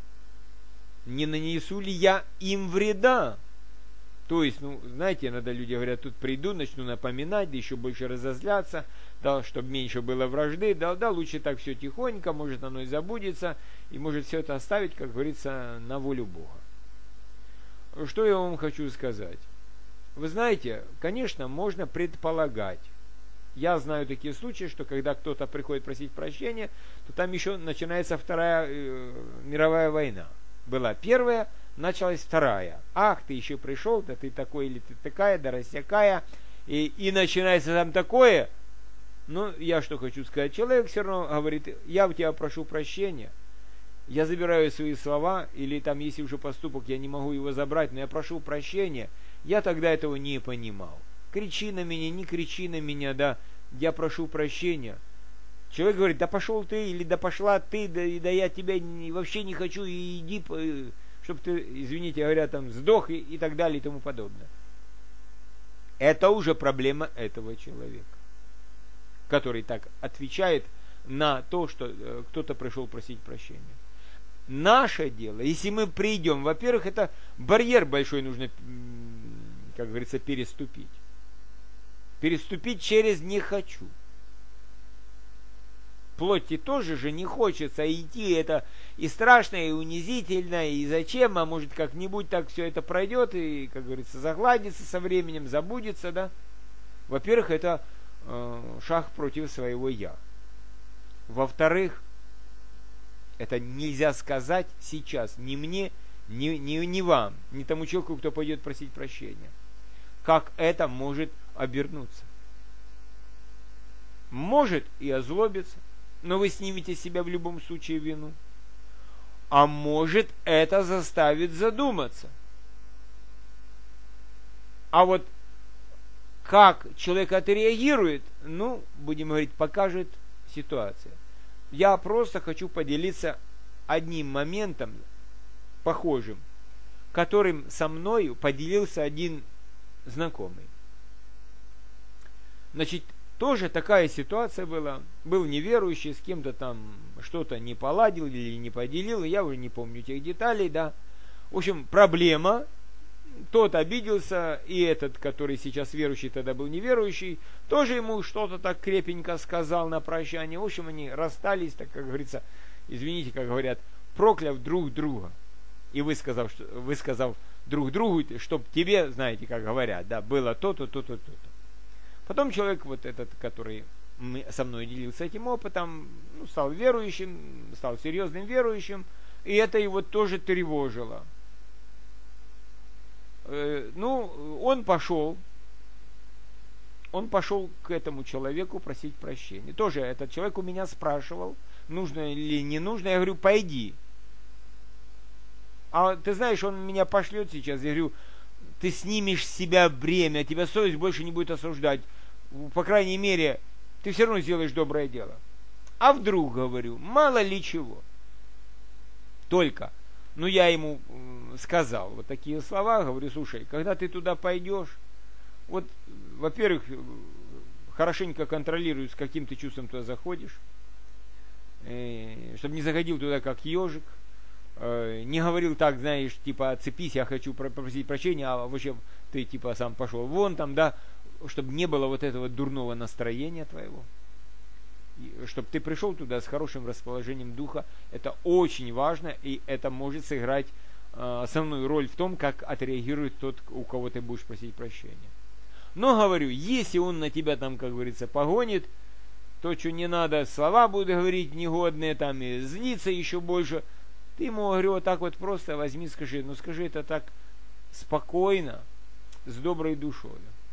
Не нанесу ли я им вреда? То есть, ну, знаете, иногда люди говорят, тут приду, начну напоминать, да еще больше разозляться, да, чтобы меньше было вражды, да, да, лучше так все тихонько, может оно и забудется, и может все это оставить, как говорится, на волю Бога. Что я вам хочу сказать? Вы знаете, конечно, можно предполагать. Я знаю такие случаи, что когда кто-то приходит просить прощения, то там еще начинается Вторая э, мировая война. Была первая, началась вторая. Ах, ты еще пришел, да ты такой или ты такая, да рассякая. И, и начинается там такое. Ну, я что хочу сказать. Человек все равно говорит: я у тебя прошу прощения. Я забираю свои слова, или там, если уже поступок, я не могу его забрать, но я прошу прощения. Я тогда этого не понимал. Кричи на меня, не кричи на меня, да, я прошу прощения. Человек говорит: да пошел ты, или да пошла ты, да, да я тебя не, вообще не хочу, и иди, чтобы ты, извините говоря, там сдох и, и так далее и тому подобное. Это уже проблема этого человека, который так отвечает на то, что э, кто-то пришел просить прощения. Наше дело, если мы придем, во-первых, это барьер большой нужно, как говорится, переступить. Переступить через «не хочу». Плоти тоже же не хочется идти, это и страшно, и унизительно, и зачем, а может как-нибудь так все это пройдет, и, как говорится, загладится со временем, забудется, да. Во-первых, это э, шаг против своего «я». Во-вторых, это нельзя сказать сейчас ни мне, ни, ни, ни вам, ни тому человеку, кто пойдет просить прощения. Как это может обернуться? Может и озлобиться, но вы снимете с себя в любом случае вину. А может это заставит задуматься. А вот как человек отреагирует, ну, будем говорить, покажет ситуация. Я просто хочу поделиться одним моментом, похожим, которым со мною поделился один знакомый. Значит, тоже такая ситуация была. Был неверующий, с кем-то там что-то не поладил или не поделил, я уже не помню тех деталей, да. В общем, проблема, тот обиделся, и этот, который сейчас верующий, тогда был неверующий, тоже ему что-то так крепенько сказал на прощание. В общем, они расстались, так как говорится, извините, как говорят, прокляв друг друга. И высказав, высказав друг другу, чтоб тебе, знаете, как говорят, да, было то-то, то-то, то-то. Потом человек, вот этот, который со мной делился этим опытом, ну, стал верующим, стал серьезным верующим, и это его тоже тревожило. Э, ну, он пошел, он пошел к этому человеку просить прощения. Тоже этот человек у меня спрашивал, нужно или не нужно. Я говорю, пойди. А ты знаешь, он меня пошлет сейчас. Я говорю, ты снимешь с себя бремя, тебя совесть больше не будет осуждать. По крайней мере, ты все равно сделаешь доброе дело. А вдруг, говорю, мало ли чего. Только, ну я ему сказал вот такие слова, говорю, слушай, когда ты туда пойдешь, вот, во-первых, хорошенько контролируй, с каким ты чувством туда заходишь, чтобы не заходил туда как ежик, не говорил так, знаешь, типа, отцепись, я хочу попросить прощения, а вообще ты, типа, сам пошел вон там, да, чтобы не было вот этого дурного настроения твоего, чтобы ты пришел туда с хорошим расположением духа. Это очень важно, и это может сыграть э, основную роль в том, как отреагирует тот, у кого ты будешь просить прощения. Но, говорю, если он на тебя там, как говорится, погонит, то, что не надо, слова будут говорить негодные, там, и злиться еще больше, ты ему, говорю, вот так вот просто возьми, скажи, ну скажи это так спокойно, с доброй душой.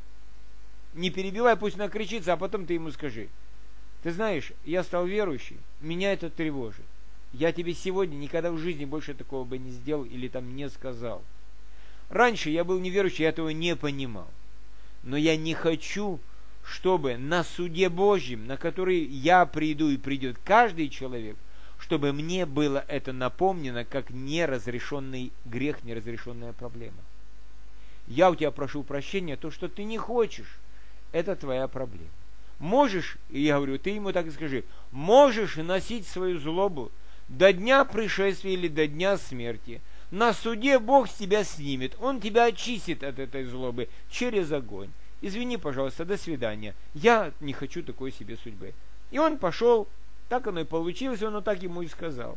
Не перебивай, пусть накричится, а потом ты ему скажи, ты знаешь, я стал верующий, меня это тревожит. Я тебе сегодня никогда в жизни больше такого бы не сделал или там не сказал. Раньше я был неверующий, я этого не понимал. Но я не хочу, чтобы на суде Божьем, на который я приду и придет каждый человек, чтобы мне было это напомнено как неразрешенный грех, неразрешенная проблема. Я у тебя прошу прощения, то, что ты не хочешь, это твоя проблема. Можешь, и я говорю, ты ему так и скажи, можешь носить свою злобу до дня пришествия или до дня смерти. На суде Бог с тебя снимет, Он тебя очистит от этой злобы через огонь. Извини, пожалуйста, до свидания. Я не хочу такой себе судьбы. И он пошел, так оно и получилось, он так ему и сказал.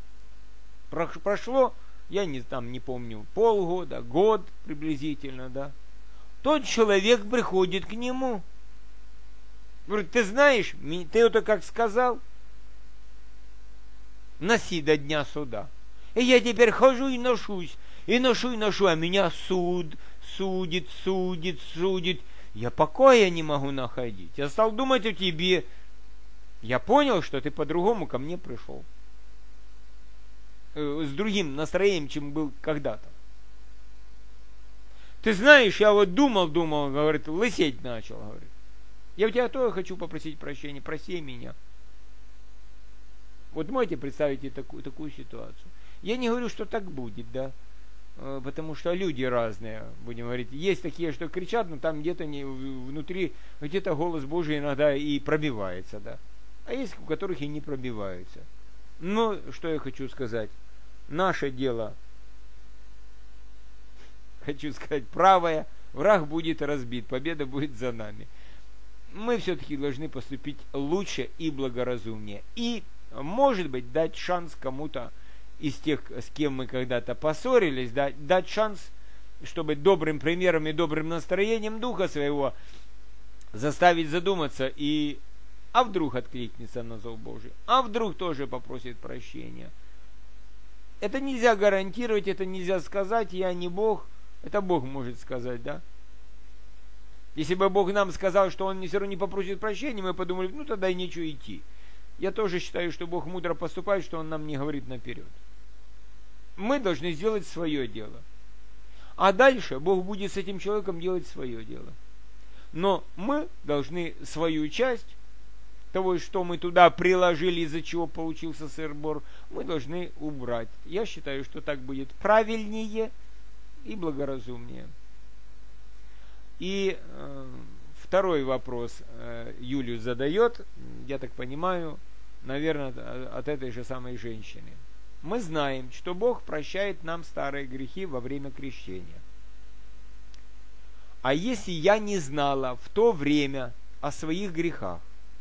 Прошло, я не, там, не помню, полгода, год приблизительно, да. Тот человек приходит к нему. Говорит, ты знаешь, ты это как сказал? Носи до дня суда. И я теперь хожу и ношусь, и ношу, и ношу, а меня суд судит, судит, судит. Я покоя не могу находить. Я стал думать о тебе. Я понял, что ты по-другому ко мне пришел. Э, с другим настроением, чем был когда-то. Ты знаешь, я вот думал, думал, говорит, лысеть начал, говорит. Я у тебя тоже хочу попросить прощения, проси меня. Вот можете представить такую, такую ситуацию. Я не говорю, что так будет, да, потому что люди разные, будем говорить. Есть такие, что кричат, но там где-то не, внутри, где-то голос Божий иногда и пробивается, да. А есть, у которых и не пробивается. Но, что я хочу сказать, наше дело, хочу сказать, правое, враг будет разбит, победа будет за нами. Мы все-таки должны поступить лучше и благоразумнее. И, может быть, дать шанс кому-то из тех, с кем мы когда-то поссорились, дать, дать шанс, чтобы добрым примером и добрым настроением духа своего заставить задуматься, и а вдруг откликнется на зов Божий, а вдруг тоже попросит прощения. Это нельзя гарантировать, это нельзя сказать, я не Бог, это Бог может сказать, да? Если бы Бог нам сказал, что Он все равно не попросит прощения, мы подумали, ну тогда и нечего идти. Я тоже считаю, что Бог мудро поступает, что Он нам не говорит наперед. Мы должны сделать свое дело. А дальше Бог будет с этим человеком делать свое дело. Но мы должны свою часть, того, что мы туда приложили, из-за чего получился сыр-бор, мы должны убрать. Я считаю, что так будет правильнее и благоразумнее. И э, второй вопрос э, Юлиус задает, я так понимаю, наверное, от этой же самой женщины. Мы знаем, что Бог прощает нам старые грехи во время крещения. А если я не знала в то время о своих грехах,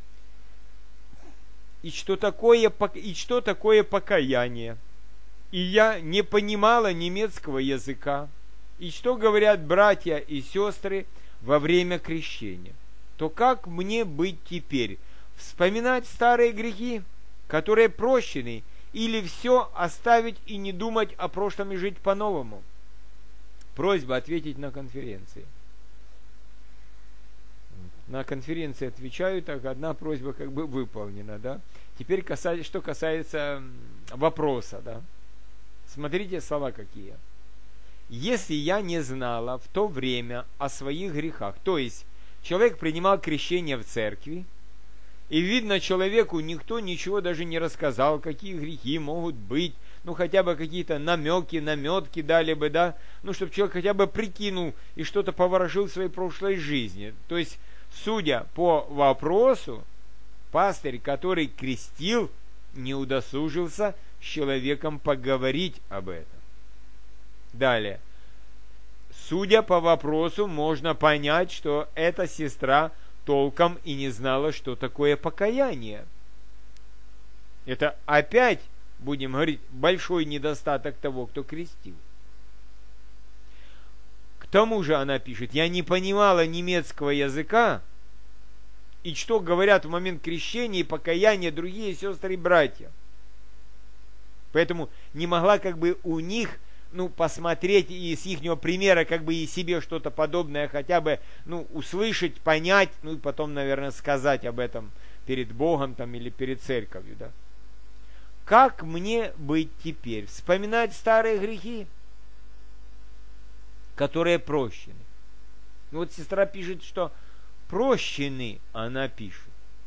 и что такое, и что такое покаяние, и я не понимала немецкого языка, и что говорят братья и сестры во время крещения, то как мне быть теперь? Вспоминать старые грехи, которые прощены, или все оставить и не думать о прошлом и жить по-новому? Просьба ответить на конференции. На конференции отвечаю, так одна просьба как бы выполнена, да. Теперь касается, что касается вопроса, да. Смотрите слова какие. Если я не знала в то время о своих грехах, то есть человек принимал крещение в церкви, и видно, человеку никто ничего даже не рассказал, какие грехи могут быть, ну хотя бы какие-то намеки, наметки дали бы, да, ну чтобы человек хотя бы прикинул и что-то поворожил в своей прошлой жизни. То есть, судя по вопросу, пастырь, который крестил, не удосужился с человеком поговорить об этом. Далее. Судя по вопросу, можно понять, что эта сестра толком и не знала, что такое покаяние. Это опять, будем говорить, большой недостаток того, кто крестил. К тому же она пишет, я не понимала немецкого языка, и что говорят в момент крещения и покаяния другие сестры и братья. Поэтому не могла как бы у них, ну, посмотреть и с ихнего примера как бы и себе что-то подобное хотя бы, ну, услышать, понять, ну, и потом, наверное, сказать об этом перед Богом там или перед церковью, да. Как мне быть теперь? Вспоминать старые грехи, которые прощены. Ну, вот сестра пишет, что прощены, она пишет.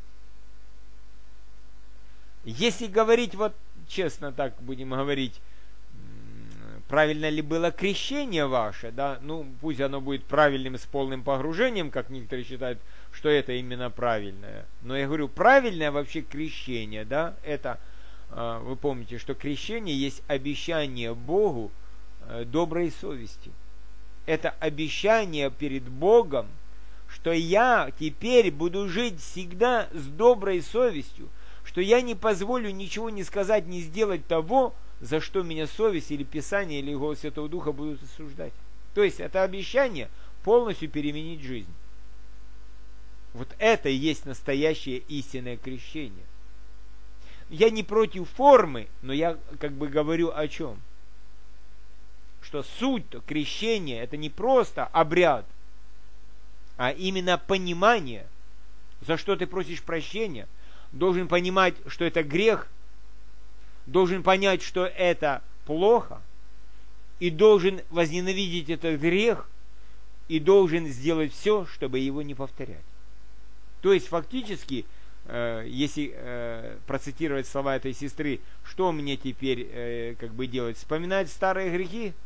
Если говорить, вот честно так будем говорить, правильно ли было крещение ваше, да, ну, пусть оно будет правильным с полным погружением, как некоторые считают, что это именно правильное. Но я говорю, правильное вообще крещение, да, это, вы помните, что крещение есть обещание Богу доброй совести. Это обещание перед Богом, что я теперь буду жить всегда с доброй совестью, что я не позволю ничего не сказать, не сделать того, за что меня совесть или Писание, или голос Святого Духа будут осуждать. То есть это обещание полностью переменить жизнь. Вот это и есть настоящее истинное крещение. Я не против формы, но я как бы говорю о чем? Что суть-то крещения это не просто обряд, а именно понимание, за что ты просишь прощения. Должен понимать, что это грех, должен понять, что это плохо, и должен возненавидеть этот грех, и должен сделать все, чтобы его не повторять. То есть, фактически, э, если э, процитировать слова этой сестры, что мне теперь э, как бы делать? Вспоминать старые грехи?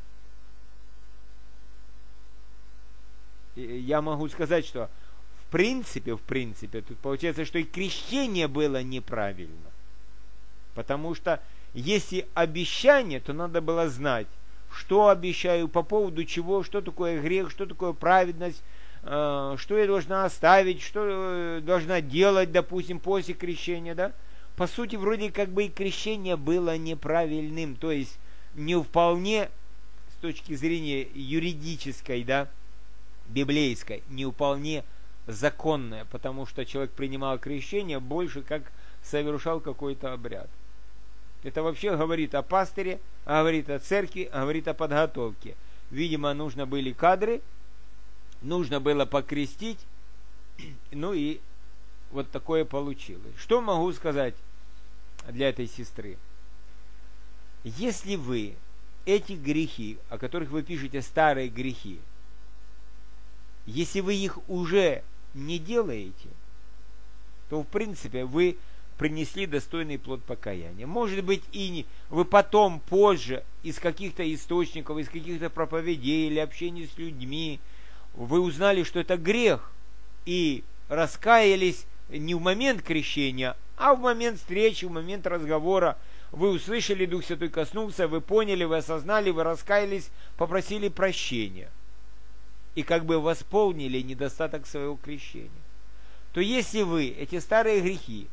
Я могу сказать, что в принципе, в принципе, тут получается, что и крещение было неправильно. Потому что если обещание, то надо было знать, что обещаю, по поводу чего, что такое грех, что такое праведность, э, что я должна оставить, что должна делать, допустим, после крещения, да? По сути, вроде как бы и крещение было неправильным, то есть не вполне с точки зрения юридической, да, библейской, не вполне законное, потому что человек принимал крещение больше как совершал какой-то обряд. Это вообще говорит о пастыре, говорит о церкви, говорит о подготовке. Видимо, нужно были кадры, нужно было покрестить, ну и вот такое получилось. Что могу сказать для этой сестры? Если вы эти грехи, о которых вы пишете старые грехи, если вы их уже не делаете, то в принципе вы принесли достойный плод покаяния. Может быть, и не, вы потом, позже, из каких-то источников, из каких-то проповедей или общения с людьми, вы узнали, что это грех, и раскаялись не в момент крещения, а в момент встречи, в момент разговора. Вы услышали, Дух Святой коснулся, вы поняли, вы осознали, вы раскаялись, попросили прощения. и как бы восполнили недостаток своего крещения, то если вы эти старые грехи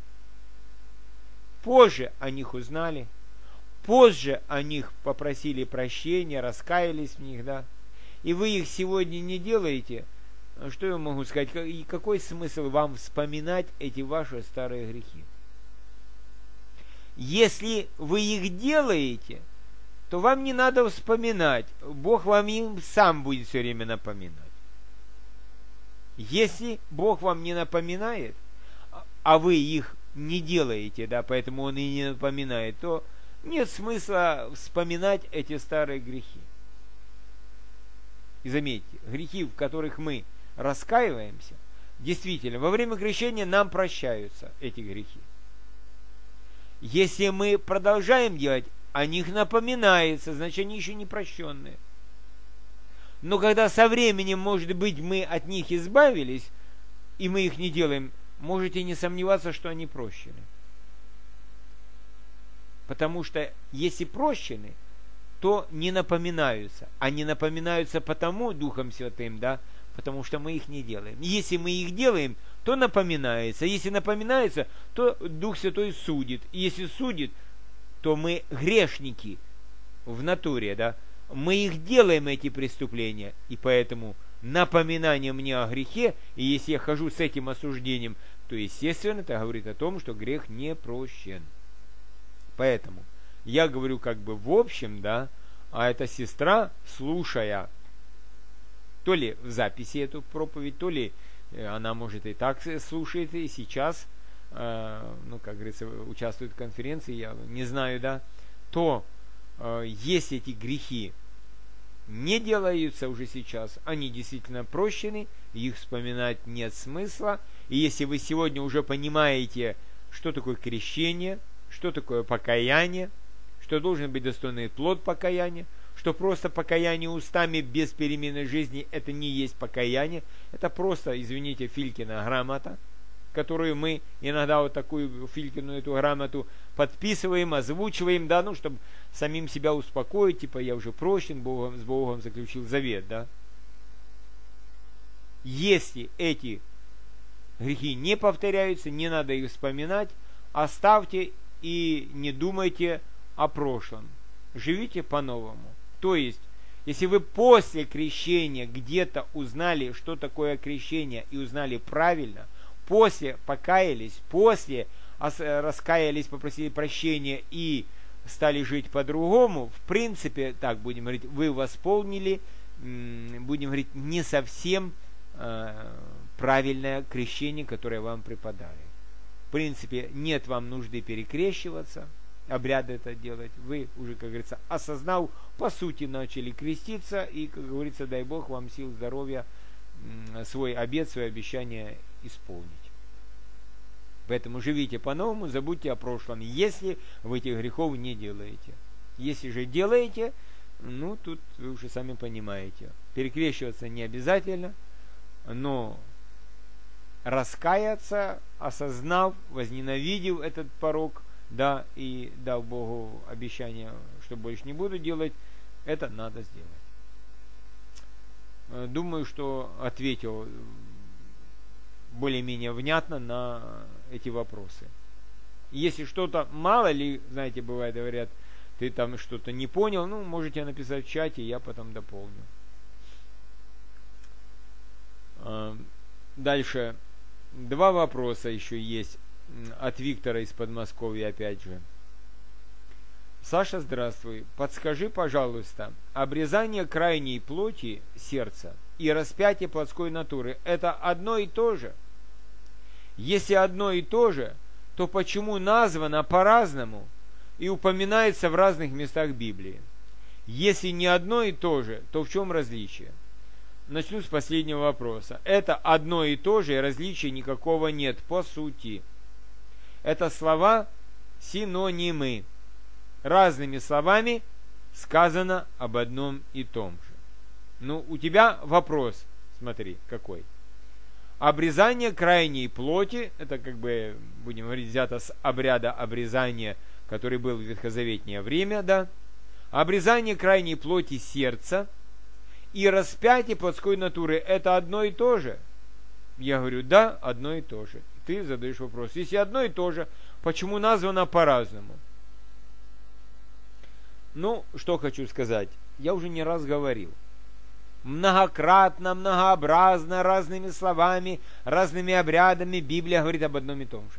позже о них узнали, позже о них попросили прощения, раскаялись в них, да, и вы их сегодня не делаете, что я могу сказать, и какой смысл вам вспоминать эти ваши старые грехи? Если вы их делаете, то вам не надо вспоминать, Бог вам им сам будет все время напоминать. Если Бог вам не напоминает, а вы их не делаете, да, поэтому Он и не напоминает, то нет смысла вспоминать эти старые грехи. И заметьте, грехи, в которых мы раскаиваемся, действительно, во время крещения нам прощаются эти грехи. Если мы продолжаем делать, о них напоминается, значит, они еще не прощенные. Но когда со временем, может быть, мы от них избавились, и мы их не делаем, можете не сомневаться, что они прощены. Потому что если прощены, то не напоминаются. Они напоминаются потому, Духом Святым, да, потому что мы их не делаем. Если мы их делаем, то напоминается. Если напоминается, то Дух Святой судит. И если судит, то мы грешники в натуре, да. Мы их делаем, эти преступления, и поэтому напоминание мне о грехе, и если я хожу с этим осуждением, то, естественно, это говорит о том, что грех не прощен. Поэтому я говорю как бы в общем, да, а эта сестра, слушая то ли в записи эту проповедь, то ли она, может, и так слушает, и сейчас, э, ну, как говорится, участвует в конференции, я не знаю, да, то э, если эти грехи не делаются уже сейчас, они действительно прощены, их вспоминать нет смысла. И если вы сегодня уже понимаете, что такое крещение, что такое покаяние, что должен быть достойный плод покаяния, что просто покаяние устами без перемены жизни это не есть покаяние, это просто, извините, Филькина грамота, которую мы иногда вот такую Филькину эту грамоту подписываем, озвучиваем, да, ну, чтобы самим себя успокоить, типа я уже прощен, Богом, с Богом заключил завет, да. Если эти грехи не повторяются, не надо их вспоминать, оставьте и не думайте о прошлом. Живите по-новому. То есть, если вы после крещения где-то узнали, что такое крещение, и узнали правильно, после покаялись, после раскаялись, попросили прощения и стали жить по-другому, в принципе, так будем говорить, вы восполнили, будем говорить, не совсем э, правильное крещение, которое вам преподали. В принципе, нет вам нужды перекрещиваться, обряды это делать. Вы уже, как говорится, осознав, по сути, начали креститься, и, как говорится, дай Бог вам сил, здоровья, свой обет, свое обещание исполнить. Поэтому живите по-новому, забудьте о прошлом, если вы этих грехов не делаете. Если же делаете, ну, тут вы уже сами понимаете. Перекрещиваться не обязательно, но раскаяться, осознав, возненавидев этот порок, да, и дав Богу обещание, что больше не буду делать, это надо сделать. Думаю, что ответил более-менее внятно на эти вопросы. Если что-то, мало ли, знаете, бывает, говорят, ты там что-то не понял, ну, можете написать в чате, я потом дополню. Дальше. Два вопроса еще есть от Виктора из Подмосковья, опять же. Саша, здравствуй. Подскажи, пожалуйста, обрезание крайней плоти сердца и распятие плотской натуры – это одно и то же? Если одно и то же, то почему названо по-разному и упоминается в разных местах Библии? Если не одно и то же, то в чем различие? Начну с последнего вопроса. Это одно и то же, и различия никакого нет по сути. Это слова синонимы. Разными словами сказано об одном и том же. Ну, у тебя вопрос, смотри, какой. Обрезание крайней плоти, это как бы, будем говорить, взято с обряда обрезания, который был в ветхозаветнее время, да. Обрезание крайней плоти сердца и распятие плотской натуры – это одно и то же? Я говорю, да, одно и то же. Ты задаешь вопрос, если одно и то же, почему названо по-разному? Ну, что хочу сказать, я уже не раз говорил. Многократно, многообразно, разными словами, разными обрядами Библия говорит об одном и том же.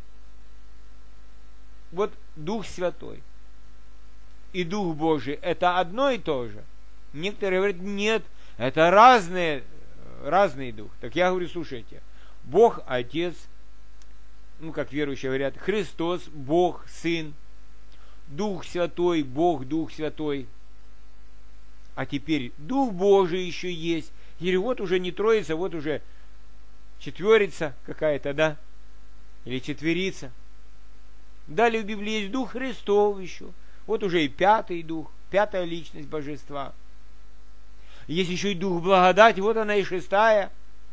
Вот Дух Святой и Дух Божий – это одно и то же. Некоторые говорят, нет, это разные, разный Дух. Так я говорю, слушайте, Бог Отец, ну, как верующие говорят, Христос, Бог, Сын, Дух Святой, Бог, Дух Святой. А теперь Дух Божий еще есть. И вот уже не троица, вот уже четверица какая-то, да? Или четверица. Далее в Библии есть Дух Христов еще. Вот уже и пятый Дух, пятая личность Божества. Есть еще и Дух благодати, вот она и шестая.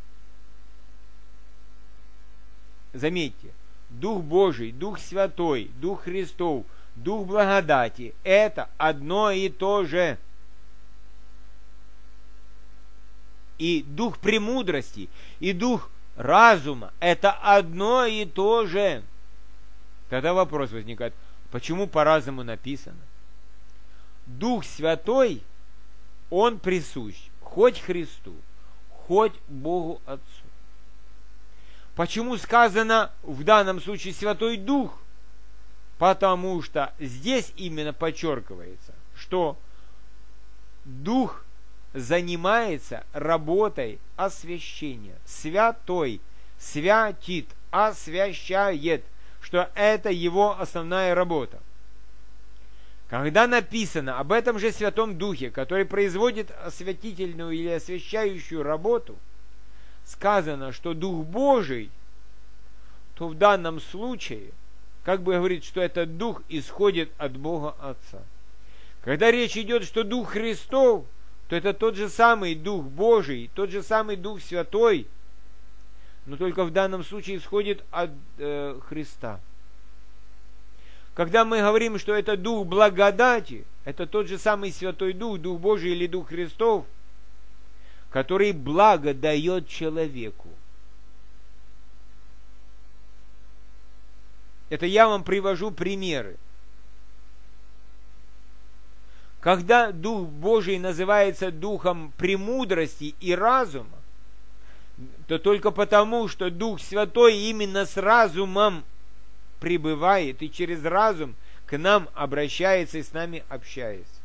Заметьте, Дух Божий, Дух Святой, Дух Христов, Дух благодати – это одно и то же. И Дух премудрости, и Дух разума – это одно и то же. Тогда вопрос возникает, почему по-разному написано? Дух Святой, Он присущ хоть Христу, хоть Богу Отцу. Почему сказано в данном случае Святой Дух? Потому что здесь именно подчеркивается, что Дух занимается работой освящения. Святой святит, освящает, что это его основная работа. Когда написано об этом же Святом Духе, который производит освятительную или освящающую работу, сказано, что Дух Божий, то в данном случае как бы говорит, что этот Дух исходит от Бога Отца. Когда речь идет, что Дух Христов, то это тот же самый Дух Божий, тот же самый Дух Святой, но только в данном случае исходит от э, Христа. Когда мы говорим, что это Дух благодати, это тот же самый Святой Дух, Дух Божий или Дух Христов, который благо дает человеку. Это я вам привожу примеры. Когда Дух Божий называется Духом премудрости и разума, то только потому, что Дух Святой именно с разумом пребывает и через разум к нам обращается и с нами общается.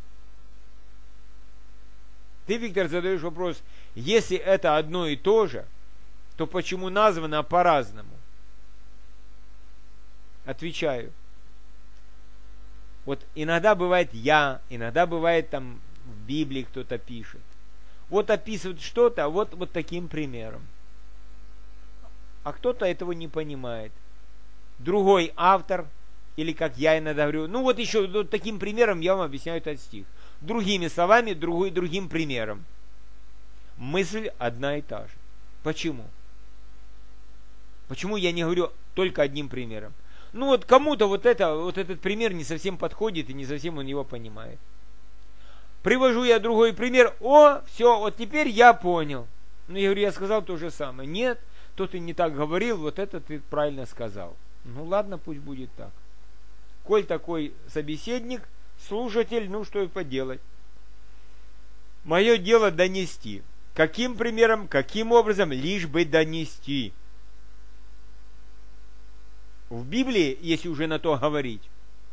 Ты, Виктор, задаешь вопрос, если это одно и то же, то почему названо по-разному? Отвечаю. Вот иногда бывает я, иногда бывает там в Библии кто-то пишет. Вот описывают что-то, вот, вот таким примером. А кто-то этого не понимает. Другой автор, или как я иногда говорю, ну вот еще вот таким примером я вам объясняю этот стих. Другими словами, другой, другим примером. Мысль одна и та же. Почему? Почему я не говорю только одним примером? Ну вот кому-то вот, это, вот этот пример не совсем подходит и не совсем он его понимает. Привожу я другой пример. О, все, вот теперь я понял. Ну я говорю, я сказал то же самое. Нет, то ты не так говорил, вот это ты правильно сказал. Ну ладно, пусть будет так. Коль такой собеседник, слушатель, ну что и поделать. Мое дело донести. Каким примером, каким образом, лишь бы донести. В Библии, если уже на то говорить,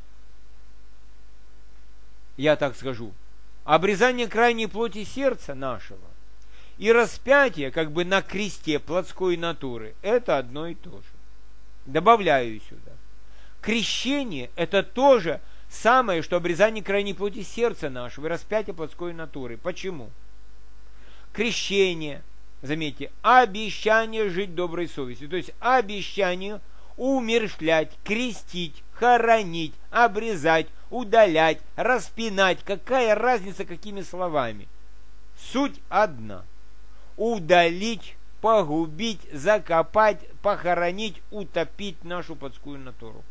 я так скажу, обрезание крайней плоти сердца нашего и распятие как бы на кресте плотской натуры, это одно и то же. Добавляю сюда. Крещение это тоже самое, что обрезание крайней плоти сердца нашего и распятие плотской натуры. Почему? Крещение, заметьте, обещание жить доброй совестью, то есть обещание умерщвлять, крестить, хоронить, обрезать, удалять, распинать. Какая разница, какими словами? Суть одна. Удалить, погубить, закопать, похоронить, утопить нашу плотскую натуру.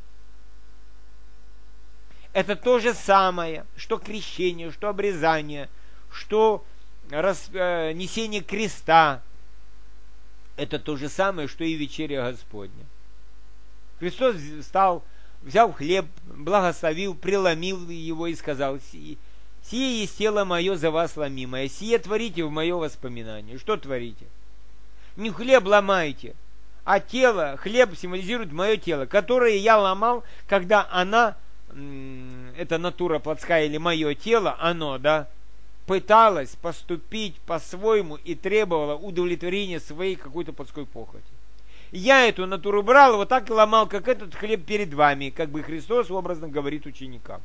Это то же самое, что крещение, что обрезание, что рас, э, несение креста, это то же самое, что и вечеря Господня. Христос встал, взял хлеб, благословил, преломил его и сказал: «Сие есть тело мое за вас ломимое, сие творите в мое воспоминание». Что творите? Не хлеб ломайте, а тело, хлеб символизирует мое тело, которое я ломал, когда она, эта натура плотская или мое тело, оно, да, пыталось поступить по-своему и требовало удовлетворения своей какой-то плотской похоти. Я эту натуру брал и вот так ломал, как этот хлеб перед вами, как бы Христос образно говорит ученикам.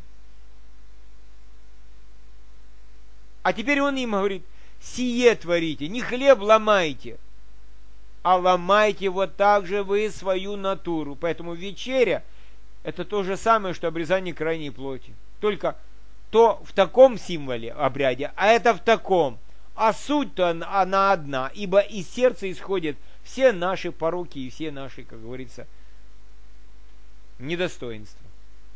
А теперь он им говорит: сие творите, не хлеб ломайте, а ломайте вот так же вы свою натуру. Поэтому вечеря – это то же самое, что обрезание крайней плоти. Только то в таком символе, обряде, а это в таком. А суть-то она одна, ибо из сердца исходят все наши пороки и все наши, как говорится, недостоинства.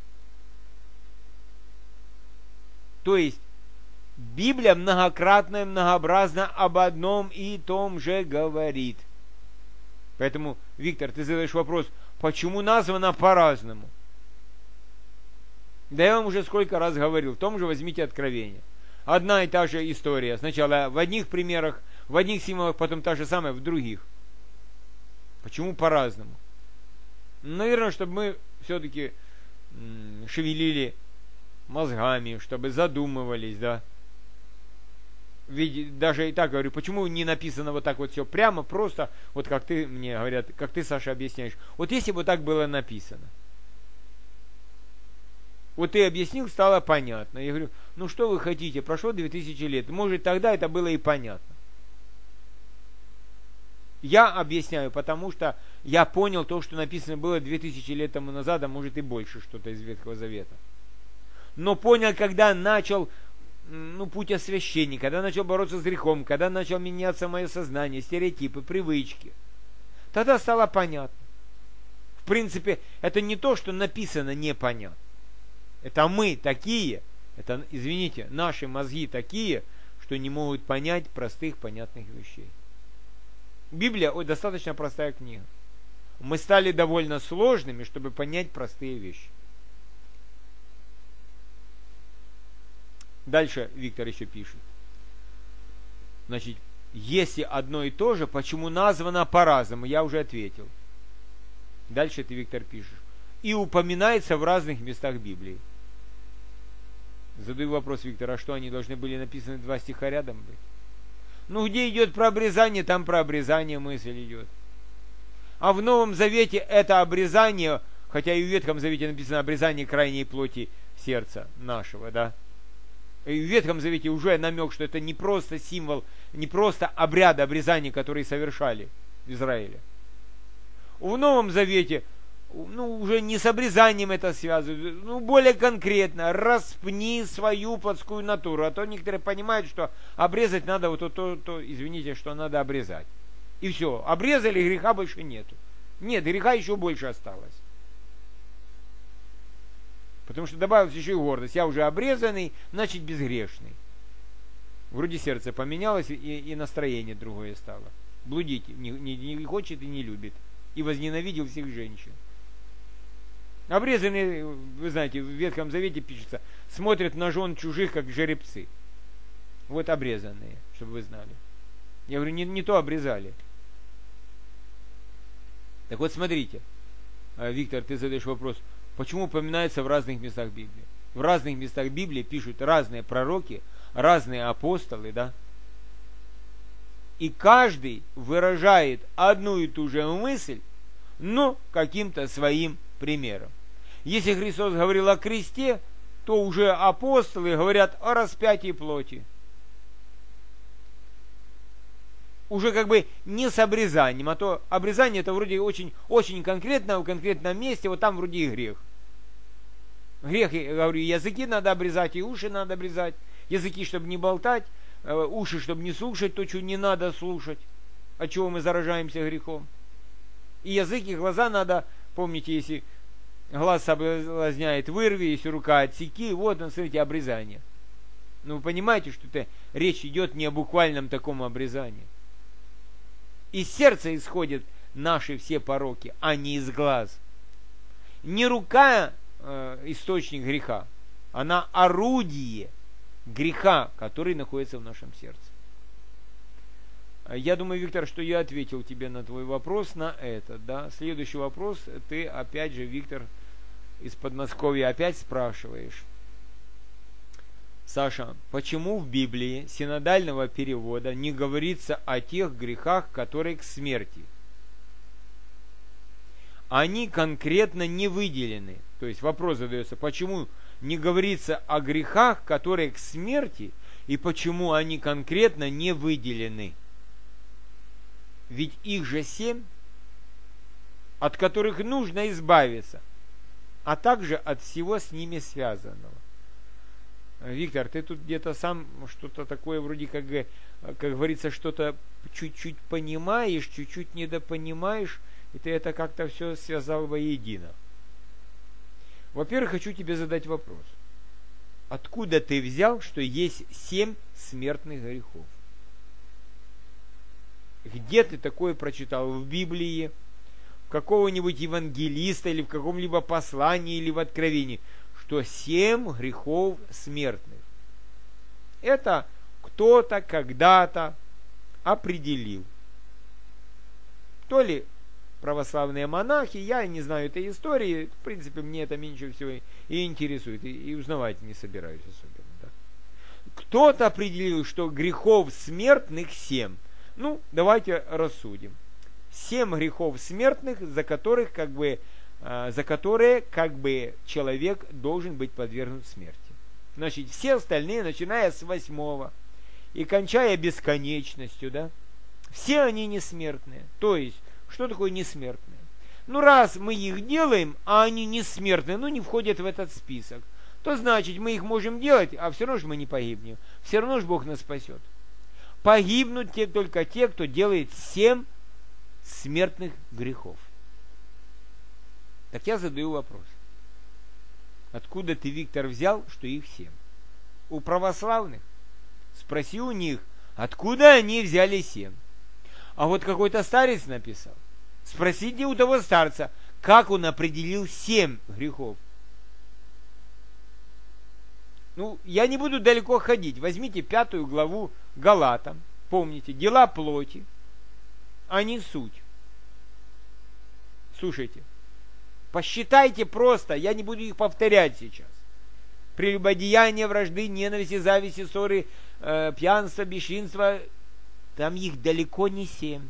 То есть Библия многократно и многообразно об одном и том же говорит. Поэтому, Виктор, ты задаешь вопрос, почему названо по-разному? Да я вам уже сколько раз говорил, в том же возьмите Откровение. Одна и та же история. Сначала в одних примерах, в одних символах, потом та же самая в других. Почему по-разному? Наверное, чтобы мы все-таки шевелили мозгами, чтобы задумывались, да. Ведь даже и так говорю, почему не написано вот так вот все прямо, просто, вот как ты мне говорят, как ты, Саша, объясняешь. Вот если бы так было написано. Вот ты объяснил, стало понятно. Я говорю, ну что вы хотите, прошло две тысячи лет, может тогда это было и понятно. Я объясняю, потому что я понял то, что написано было две тысячи лет тому назад, а может и больше что-то из Ветхого Завета. Но понял, когда начал ну, путь освящения, когда начал бороться с грехом, когда начал меняться мое сознание, стереотипы, привычки, тогда стало понятно. В принципе, это не то, что написано непонятно. Это мы такие, это, извините, наши мозги такие, что не могут понять простых, понятных вещей. Библия ой, достаточно простая книга. Мы стали довольно сложными, чтобы понять простые вещи. Дальше Виктор еще пишет. Значит, если одно и то же, почему названо по-разному? Я уже ответил. Дальше ты, Виктор, пишешь. И упоминается в разных местах Библии. Задаю вопрос, Виктор, а что, они должны были написаны два стиха рядом быть? Ну, где идет про обрезание, там про обрезание мысль идет. А в Новом Завете это обрезание, хотя и в Ветхом Завете написано обрезание крайней плоти сердца нашего, да? И в Ветхом Завете уже намек, что это не просто символ, не просто обряд обрезания, который совершали в Израиле. В Новом Завете, ну, уже не с обрезанием это связывают, ну, более конкретно, распни свою плотскую натуру, а то некоторые понимают, что обрезать надо вот то, то, то, извините, что надо обрезать. И все, обрезали, греха больше нету. Нет, греха еще больше осталось. Потому что добавилась еще и гордость. Я уже обрезанный, значит безгрешный. Вроде сердце поменялось, и, и настроение другое стало. Блудить не, не, не хочет и не любит. И возненавидел всех женщин. Обрезанные, вы знаете, в Ветхом Завете пишется, смотрят на жен чужих, как жеребцы. Вот обрезанные, чтобы вы знали. Я говорю, не, не то обрезали. Так вот, смотрите, Виктор, ты задаешь вопрос, почему упоминается в разных местах Библии? В разных местах Библии пишут разные пророки, разные апостолы, да? И каждый выражает одну и ту же мысль, но каким-то своим примером. Если Христос говорил о кресте, то уже апостолы говорят о распятии плоти. Уже как бы не с обрезанием, а то обрезание это вроде очень, очень конкретно, в конкретном месте, вот там вроде и грех. Грех, я говорю, языки надо обрезать, и уши надо обрезать. Языки, чтобы не болтать, уши, чтобы не слушать то, что не надо слушать, от чего мы заражаемся грехом. И язык, и глаза надо, помните, если глаз соблазняет, вырви, если рука отсеки, вот, смотрите, обрезание. Ну, вы понимаете, что это речь идет не о буквальном таком обрезании. Из сердца исходят наши все пороки, а не из глаз. Не рука э, источник греха, она орудие греха, который находится в нашем сердце. Я думаю, Виктор, что я ответил тебе на твой вопрос, на это. Да? Следующий вопрос, ты опять же, Виктор, из Подмосковья опять спрашиваешь. Саша, почему в Библии синодального перевода не говорится о тех грехах, которые к смерти? Они конкретно не выделены. То есть вопрос задается, почему не говорится о грехах, которые к смерти, и почему они конкретно не выделены? Ведь их же семь, от которых нужно избавиться, а также от всего с ними связанного. Виктор, ты тут где-то сам что-то такое вроде как, как говорится, что-то чуть-чуть понимаешь, чуть-чуть недопонимаешь, и ты это как-то все связал воедино. Во-первых, хочу тебе задать вопрос. Откуда ты взял, что есть семь смертных грехов? Где ты такое прочитал? В Библии, в какого-нибудь евангелиста, или в каком-либо послании, или в Откровении, что семь грехов смертных. Это кто-то когда-то определил. То ли православные монахи, я не знаю этой истории, в принципе, мне это меньше всего и интересует, и, и узнавать не собираюсь особенно. Да. Кто-то определил, что грехов смертных семь. Ну, давайте рассудим. Семь грехов смертных, за которых как бы, э, за которые как бы человек должен быть подвергнут смерти. Значит, все остальные, начиная с восьмого и кончая бесконечностью, да, все они несмертные. То есть, что такое несмертные? Ну, раз мы их делаем, а они несмертные, ну, не входят в этот список, то значит, мы их можем делать, а все равно же мы не погибнем. Все равно же Бог нас спасет. Погибнут те, только те, кто делает семь смертных грехов. Так я задаю вопрос. Откуда ты, Виктор, взял, что их семь? У православных? Спроси у них, откуда они взяли семь. А вот какой-то старец написал. Спросите у того старца, как он определил семь грехов. Ну, я не буду далеко ходить. Возьмите пятую главу Галатам. Помните, дела плоти, а не суть. Слушайте, посчитайте просто, я не буду их повторять сейчас. Прелюбодеяние, вражды, ненависти, зависти, ссоры, э, пьянство, бесчинство. Там их далеко не семь.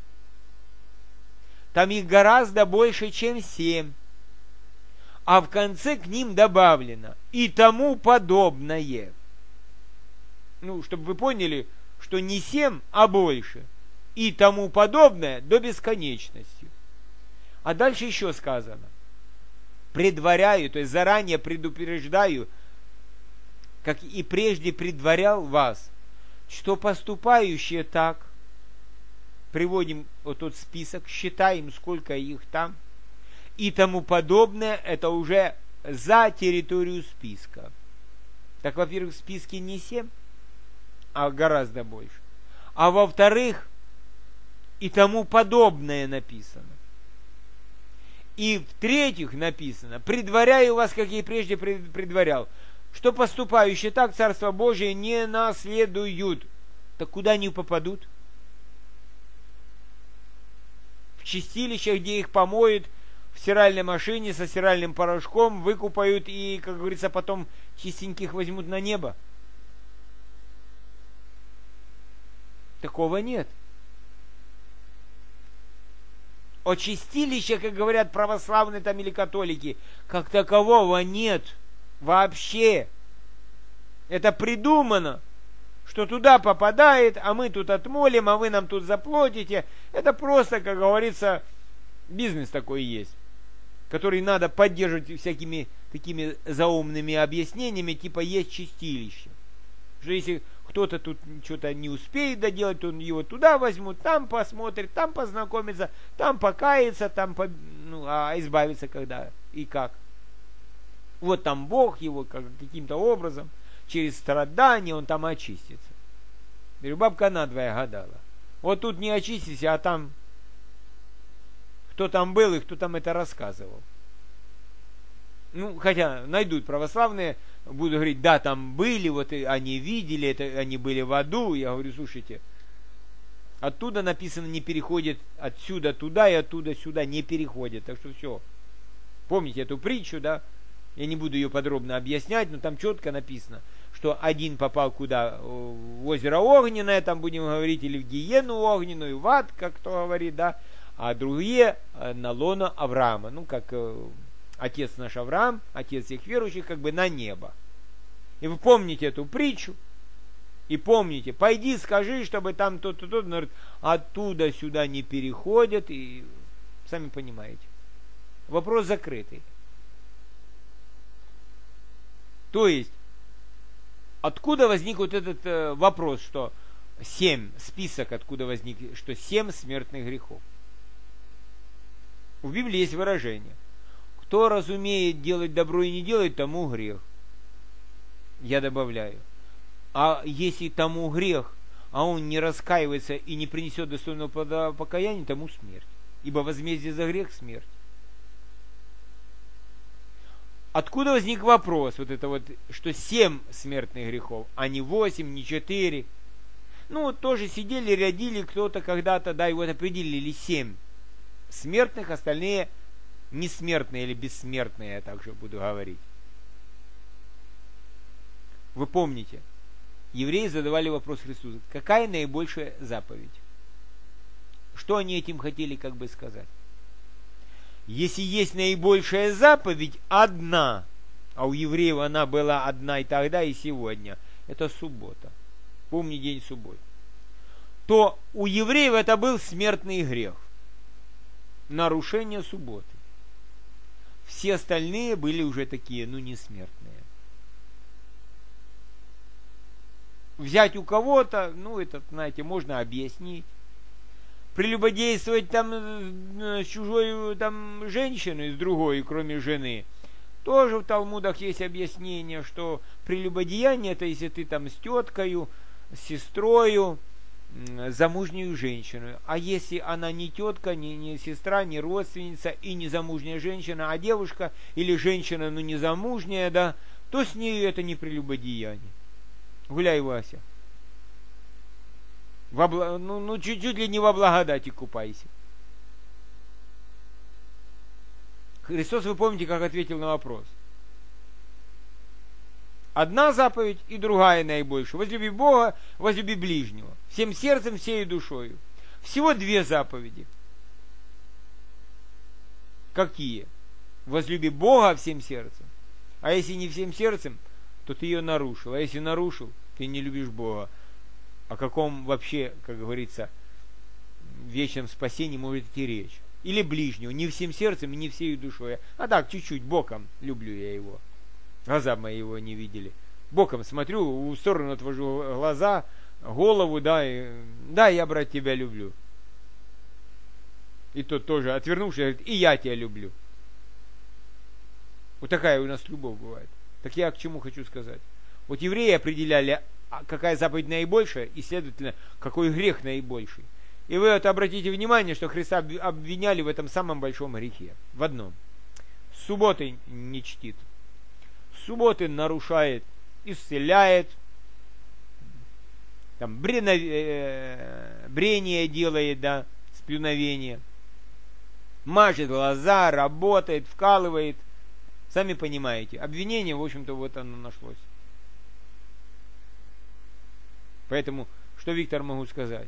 Там их гораздо больше, чем семь. А в конце к ним добавлено и тому подобное. Ну, чтобы вы поняли, что не семь, а больше. И тому подобное до бесконечности. А дальше еще сказано. Предваряю, то есть заранее предупреждаю, как и прежде предварял вас, что поступающие так, приводим вот тот список, считаем, сколько их там, и тому подобное, это уже за территорию списка. Так, во-первых, в списке не семь, а гораздо больше. А во-вторых, и тому подобное написано. И в-третьих написано, предваряю вас, как я и прежде предварял, что поступающие так Царство Божие не наследуют. Так куда они попадут? В чистилище, где их помоют, в стиральной машине со стиральным порошком, выкупают и, как говорится, потом чистеньких возьмут на небо. Такого нет. О чистилище, как говорят православные там или католики, как такового нет вообще. Это придумано, что туда попадает, а мы тут отмолим, а вы нам тут заплатите. Это просто, как говорится, бизнес такой есть, который надо поддерживать всякими такими заумными объяснениями, типа есть чистилище. Что если кто-то тут что-то не успеет доделать, то его туда возьмут, там посмотрит, там познакомится, там покается, там по... ну, а избавиться когда и как. Вот там Бог его как, каким-то образом через страдания он там очистится. Говорю, бабка надвое гадала. Вот тут не очистись, а там кто там был и кто там это рассказывал. Ну, хотя найдут православные, будут говорить, да, там были, вот они видели, это, они были в аду. Я говорю, слушайте, оттуда написано, не переходит отсюда туда и оттуда сюда, не переходит. Так что все. Помните эту притчу, да? Я не буду ее подробно объяснять, но там четко написано, что один попал куда? В озеро Огненное, там будем говорить, или в гиену огненную, в ад, как кто говорит, да? А другие на лоно Авраама. Ну, как отец наш Авраам, отец всех верующих, как бы на небо. И вы помните эту притчу, и помните, пойди скажи, чтобы там то-то, то-то, говорит, оттуда сюда не переходят, и сами понимаете. Вопрос закрытый. То есть, откуда возник вот этот э, вопрос, что семь, список, откуда возник, что семь смертных грехов? В Библии есть выражение. Кто разумеет делать добро и не делает, тому грех. Я добавляю. А если тому грех, а он не раскаивается и не принесет достойного плода покаяния, тому смерть. Ибо возмездие за грех – смерть. Откуда возник вопрос, вот это вот, что семь смертных грехов, а не восемь, не четыре? Ну, вот тоже сидели, рядили кто-то когда-то, да, и вот определили семь смертных, остальные несмертные или бессмертные, я также буду говорить. Вы помните, евреи задавали вопрос Христу, какая наибольшая заповедь? Что они этим хотели как бы сказать? Если есть наибольшая заповедь, одна, а у евреев она была одна и тогда, и сегодня, это суббота. Помни день субботы. То у евреев это был смертный грех. Нарушение субботы. Все остальные были уже такие, ну, не смертные. Взять у кого-то, ну, это, знаете, можно объяснить. Прелюбодействовать там с чужой там женщиной, с другой, кроме жены. Тоже в Талмудах есть объяснение, что прелюбодеяние, это если ты там с теткою, с сестрою, замужнюю женщину. А если она не тетка, не, не сестра, не родственница и не замужняя женщина, а девушка или женщина, ну не замужняя, да, то с ней это не прелюбодеяние. Гуляй, Вася. Во бла... ну, ну, чуть-чуть ли не во благодати купайся. Христос, вы помните, как ответил на вопрос. Одна заповедь и другая наибольшая. Возлюби Бога, возлюби ближнего. Всем сердцем, всей душою. Всего две заповеди. Какие? Возлюби Бога всем сердцем. А если не всем сердцем, то ты ее нарушил. А если нарушил, ты не любишь Бога. О каком вообще, как говорится, вечном спасении может идти речь? Или ближнего, не всем сердцем и не всей душой. А так, чуть-чуть, боком люблю я его. Глаза мои его не видели. Боком смотрю, в сторону отвожу глаза, голову, да, и, да, я, брат, тебя люблю. И тот тоже, отвернувшись, говорит, и я тебя люблю. Вот такая у нас любовь бывает. Так я к чему хочу сказать. Вот евреи определяли, какая заповедь наибольшая, и, следовательно, какой грех наибольший. И вы вот обратите внимание, что Христа обвиняли в этом самом большом грехе. В одном. Субботы не чтит. Субботы нарушает, исцеляет, там брено, э, брение делает, да, сплюновение, мажет глаза, работает, вкалывает. Сами понимаете, обвинение, в общем-то, вот оно нашлось. Поэтому, что, Виктор, могу сказать?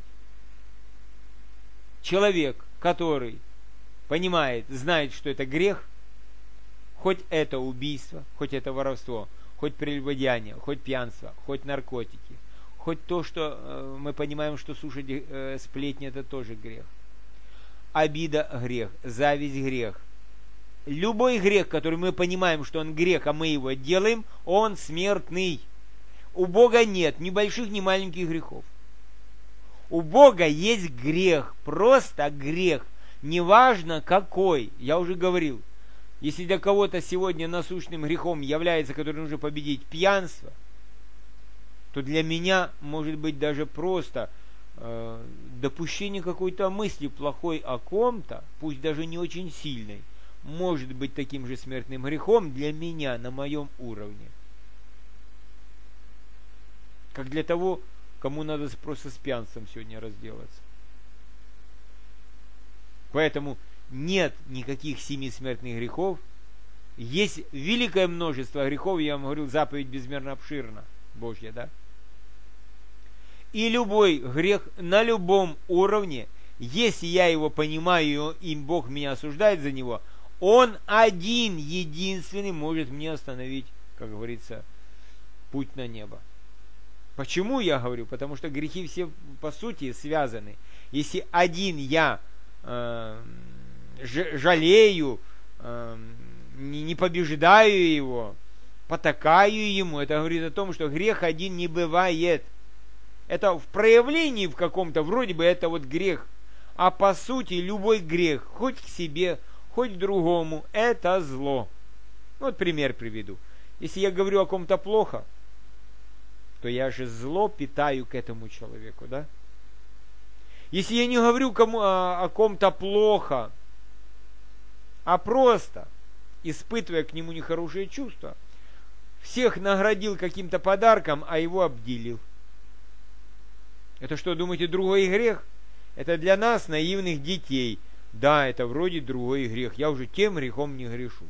Человек, который понимает, знает, что это грех, хоть это убийство, хоть это воровство, хоть прелюбодеяние, хоть пьянство, хоть наркотики, хоть то, что э, мы понимаем, что слушать э, сплетни, это тоже грех. Обида – грех, зависть – грех. Любой грех, который мы понимаем, что он грех, а мы его делаем, он смертный. У Бога нет ни больших, ни маленьких грехов. У Бога есть грех, просто грех, неважно какой. Я уже говорил, если для кого-то сегодня насущным грехом является, который нужно победить, пьянство, то для меня может быть даже просто э, допущение какой-то мысли плохой о ком-то, пусть даже не очень сильной, может быть таким же смертным грехом для меня на моем уровне. Как для того, кому надо просто с пьянством сегодня разделаться. Поэтому нет никаких семи смертных грехов. Есть великое множество грехов, я вам говорил, заповедь безмерно обширна, Божья, да? И любой грех на любом уровне, если я его понимаю, и Бог меня осуждает за него, Он один, единственный может мне остановить, как говорится, путь на небо. Почему я говорю? Потому что грехи все по сути связаны. Если один я э, жалею, э, не побеждаю его, потакаю ему, это говорит о том, что грех один не бывает. Это в проявлении в каком-то, вроде бы это вот грех, а по сути любой грех, хоть к себе, хоть к другому, это зло. Вот пример приведу. Если я говорю о ком-то плохо, то я же зло питаю к этому человеку, да? Если я не говорю кому, о, о ком-то плохо, а просто испытывая к нему нехорошие чувства, всех наградил каким-то подарком, а его обделил. Это что, думаете, другой грех? Это для нас, наивных детей. Да, это вроде другой грех. Я уже тем грехом не грешу.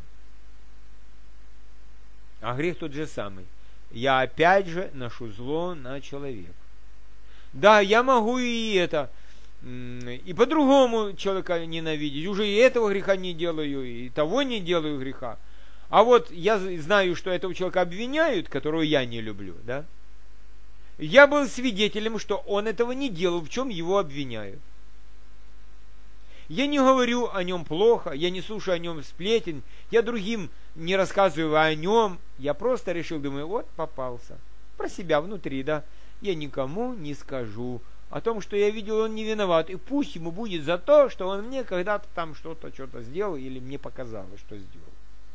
А грех тот же самый. Я опять же ношу зло на человека. Да, я могу и это, и по-другому человека ненавидеть. Уже и этого греха не делаю, и того не делаю греха. А вот я знаю, что этого человека обвиняют, которого я не люблю, да? Я был свидетелем, что он этого не делал, в чем его обвиняют. Я не говорю о нем плохо, я не слушаю о нем сплетен, я другим не рассказываю о нем, я просто решил, думаю, вот попался. Про себя внутри, да. Я никому не скажу о том, что я видел, он не виноват, и пусть ему будет за то, что он мне когда-то там что-то, что-то сделал, или мне показалось, что сделал.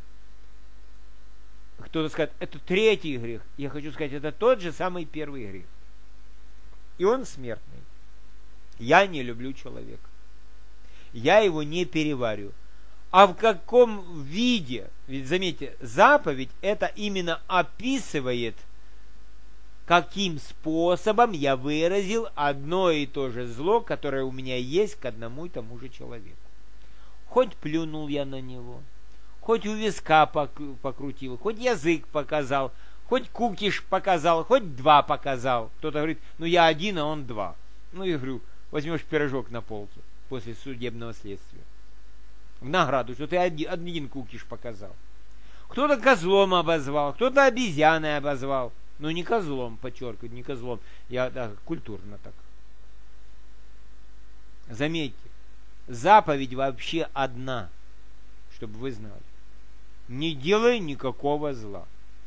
Кто-то скажет, это третий грех. Я хочу сказать, это тот же самый первый грех. И он смертный. Я не люблю человека. Я его не переварю. А в каком виде? Ведь заметьте, заповедь это именно описывает, каким способом я выразил одно и то же зло, которое у меня есть к одному и тому же человеку. Хоть плюнул я на него, хоть у виска покрутил, хоть язык показал, хоть кукиш показал, хоть два показал. Кто-то говорит, ну я один, а он два. Ну я говорю, возьмешь пирожок на полке после судебного следствия. В награду, что ты один, один кукиш показал. Кто-то козлом обозвал, кто-то обезьяной обозвал. Ну не козлом, подчеркиваю, не козлом. Я да, культурно так. Заметьте, заповедь вообще одна, чтобы вы знали. Не делай никакого зла.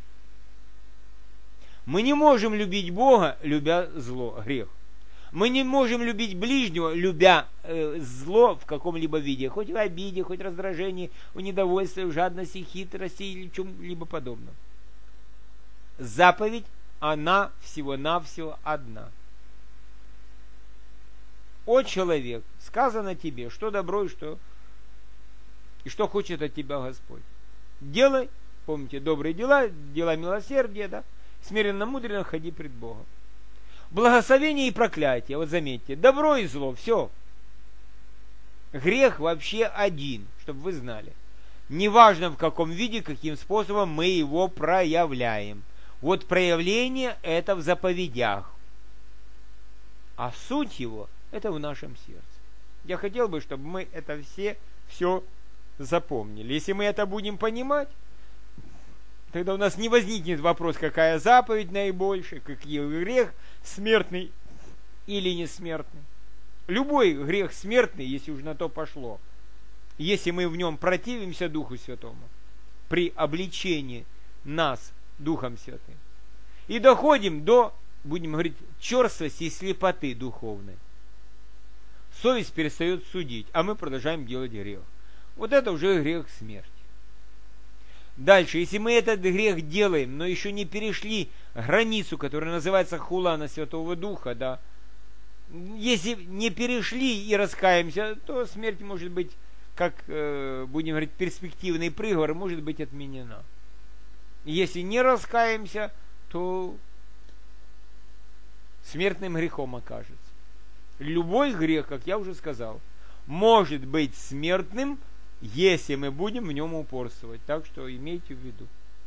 Мы не можем любить Бога, любя зло, грех. Мы не можем любить ближнего, любя э, зло в каком-либо виде, хоть в обиде, хоть в раздражении, в недовольстве, в жадности, хитрости или в чем-либо подобном. Заповедь, она всего-навсего одна. О человек, сказано тебе, что добро и что, и что хочет от тебя Господь. Делай, помните, добрые дела, дела милосердия, да? Смиренно, мудренно ходи пред Богом. Благословение и проклятие, вот заметьте, добро и зло, все. Грех вообще один, чтобы вы знали. Неважно в каком виде, каким способом мы его проявляем. Вот проявление это в заповедях. А суть его это в нашем сердце. Я хотел бы, чтобы мы это все, все запомнили. Если мы это будем понимать, тогда у нас не возникнет вопрос, какая заповедь наибольшая, какой грех смертный или несмертный. Любой грех смертный, если уж на то пошло, если мы в нем противимся Духу Святому, при обличении нас Духом Святым, и доходим до, будем говорить, черствости и слепоты духовной. Совесть перестает судить, а мы продолжаем делать грех. Вот это уже грех смерти. Дальше, если мы этот грех делаем, но еще не перешли границу, которая называется хула на Святого Духа, да, если не перешли и раскаемся, то смерть может быть, как, э, будем говорить, перспективный приговор, может быть отменена. Если не раскаемся, то смертным грехом окажется. Любой грех, как я уже сказал, может быть смертным, если мы будем в нем упорствовать. Так что имейте в виду.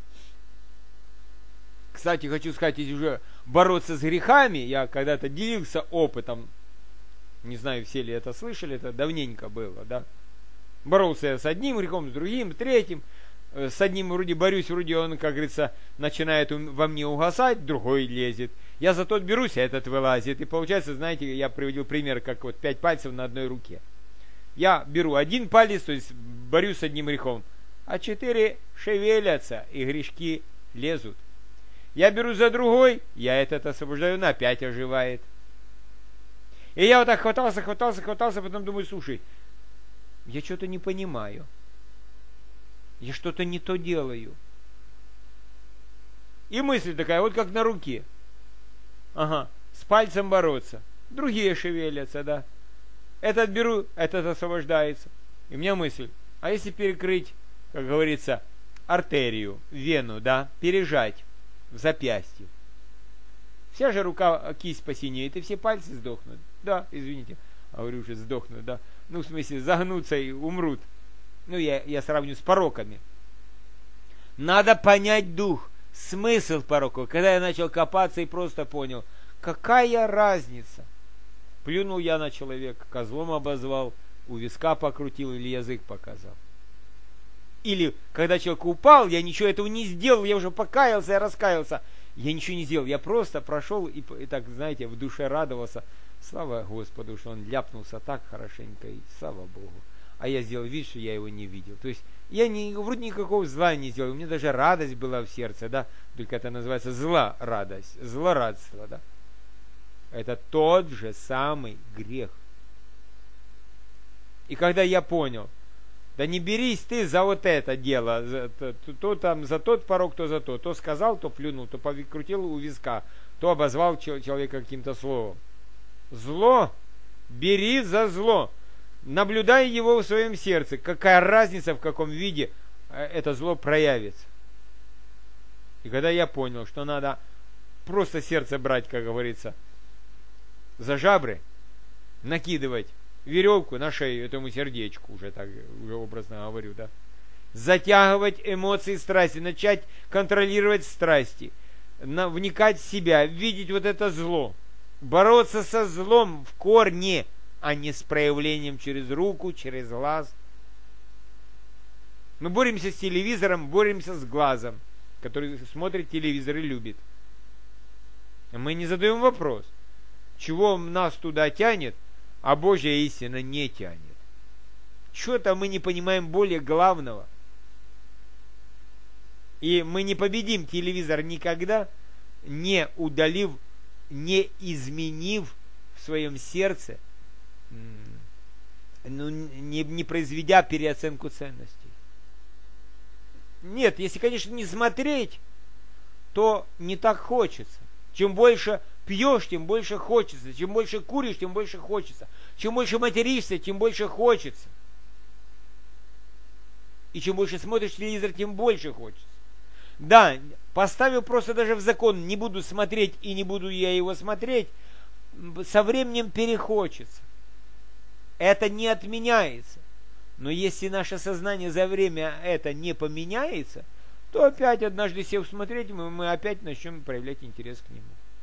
Кстати, хочу сказать, если уже бороться с грехами, я когда-то делился опытом, не знаю, все ли это слышали, это давненько было, да. Боролся я с одним грехом, с другим, с третьим. С одним вроде борюсь, вроде он, как говорится, начинает во мне угасать, другой лезет. Я за тот берусь, а этот вылазит. И получается, знаете, я приводил пример, как вот пять пальцев на одной руке. Я беру один палец, то есть борюсь с одним грехом, а четыре шевелятся, и грешки лезут. Я беру за другой, я этот освобождаю, на опять оживает. И я вот так хватался, хватался, хватался, потом думаю, слушай, я что-то не понимаю. Я что-то не то делаю. И мысль такая, вот как на руке. Ага, с пальцем бороться. Другие шевелятся, да. Этот беру, этот освобождается. И у меня мысль, а если перекрыть, как говорится, артерию, вену, да, пережать в запястье. Вся же рука, кисть посинеет, и все пальцы сдохнут. Да, извините, а говорю уже сдохнут, да. Ну, в смысле, загнутся и умрут. Ну, я, я сравню с пороками. Надо понять дух, смысл пороков. Когда я начал копаться и просто понял, какая разница. Плюнул я на человека, козлом обозвал, у виска покрутил или язык показал. Или, когда человек упал, я ничего этого не сделал, я уже покаялся, я раскаялся. Я ничего не сделал, я просто прошел и, и так, знаете, в душе радовался. Слава Господу, что он ляпнулся так хорошенько, и слава Богу. А я сделал вид, что я его не видел. То есть я не, вроде никакого зла не сделал. У меня даже радость была в сердце, да. Только это называется зла радость, злорадство, да. Это тот же самый грех. И когда я понял, да не берись ты за вот это дело, за, то, то там за тот порок, то за то. То сказал, то плюнул, то покрутил у виска, то обозвал человека каким-то словом. Зло, бери за зло. Наблюдай его в своем сердце. Какая разница, в каком виде это зло проявится. И когда я понял, что надо просто сердце брать, как говорится, за жабры, накидывать веревку на шею этому сердечку, уже так уже образно говорю, да, затягивать эмоции, страсти, начать контролировать страсти, на, вникать в себя, видеть вот это зло, бороться со злом в корне, а не с проявлением через руку, через глаз. Мы боремся с телевизором, боремся с глазом, который смотрит телевизор и любит. Мы не задаем вопрос, чего нас туда тянет, а Божья истина не тянет. Что-то мы не понимаем более главного. И мы не победим телевизор никогда, не удалив, не изменив в своем сердце, ну, не, не произведя переоценку ценностей. Нет, если, конечно, не смотреть, то не так хочется. Чем больше пьешь, тем больше хочется. Чем больше куришь, тем больше хочется. Чем больше материшься, тем больше хочется. И чем больше смотришь телевизор, тем больше хочется. Да, поставил просто даже в закон, не буду смотреть и не буду я его смотреть, со временем перехочется. Это не отменяется. Но если наше сознание за время это не поменяется, то опять однажды сев смотреть, мы, мы опять начнем проявлять интерес к нему.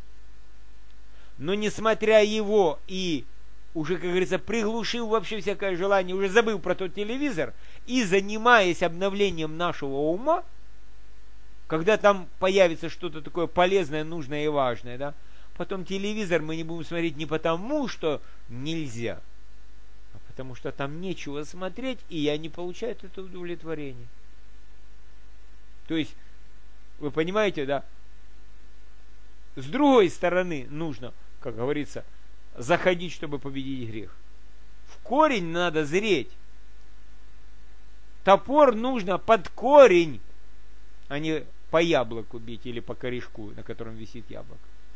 Но несмотря его и уже, как говорится, приглушив вообще всякое желание, уже забыв про тот телевизор и занимаясь обновлением нашего ума, когда там появится что-то такое полезное, нужное и важное, да, потом телевизор мы не будем смотреть не потому, что нельзя, а потому что там нечего смотреть, и я не получаю это удовлетворение. То есть, вы понимаете, да, с другой стороны нужно, как говорится, заходить, чтобы победить грех. В корень надо зреть. Топор нужно под корень а не по яблоку бить или по корешку, на котором висит яблоко.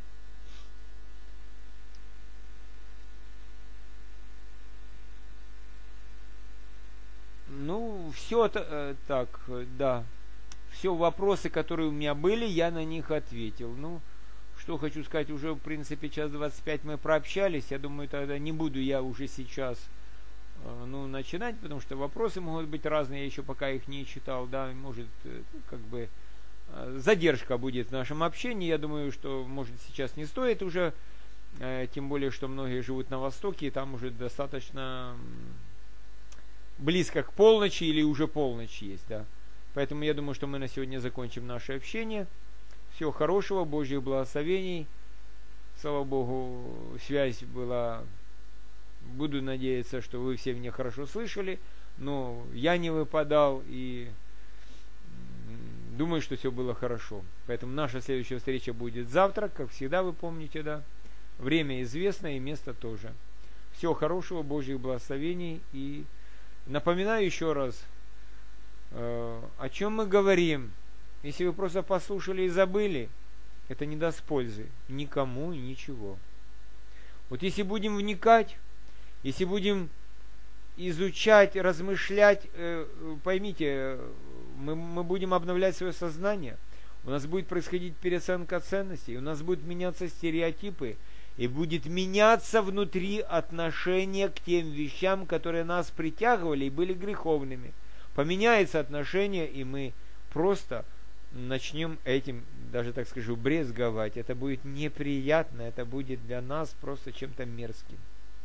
Ну, все так, да. Все вопросы, которые у меня были, я на них ответил. Ну, что хочу сказать, уже в принципе час двадцать пять мы прообщались. Я думаю, тогда не буду я уже сейчас ну, начинать, потому что вопросы могут быть разные, я еще пока их не читал, да, может, как бы задержка будет в нашем общении. Я думаю, что, может, сейчас не стоит уже, тем более, что многие живут на Востоке, и там уже достаточно близко к полночи или уже полночь есть, да. Поэтому я думаю, что мы на сегодня закончим наше общение. Всего хорошего, Божьих благословений. Слава Богу, связь была... Буду надеяться, что вы все меня хорошо слышали, но я не выпадал и думаю, что все было хорошо. Поэтому наша следующая встреча будет завтра, как всегда, вы помните, да. Время известно и место тоже. Всего хорошего, Божьих благословений. И напоминаю еще раз, э, о чем мы говорим. Если вы просто послушали и забыли, это не даст пользы никому и ничего. Вот если будем вникать, если будем изучать, размышлять, э, поймите, мы, мы будем обновлять свое сознание, у нас будет происходить переоценка ценностей, у нас будут меняться стереотипы, и будет меняться внутри отношение к тем вещам, которые нас притягивали и были греховными. Поменяется отношение, и мы просто начнем этим, даже так скажу, брезговать. Это будет неприятно, это будет для нас просто чем-то мерзким.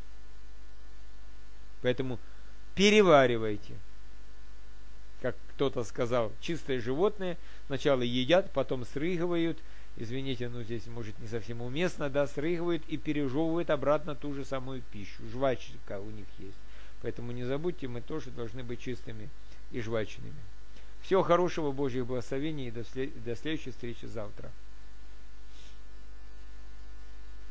Поэтому переваривайте. Как кто-то сказал, чистые животные сначала едят, потом срыгивают. Извините, ну здесь может не совсем уместно, да, срыгивают и пережевывают обратно ту же самую пищу. Жвачка у них есть. Поэтому не забудьте, мы тоже должны быть чистыми и жвачными. Всего хорошего, Божьих благословений и до следующей встречи завтра.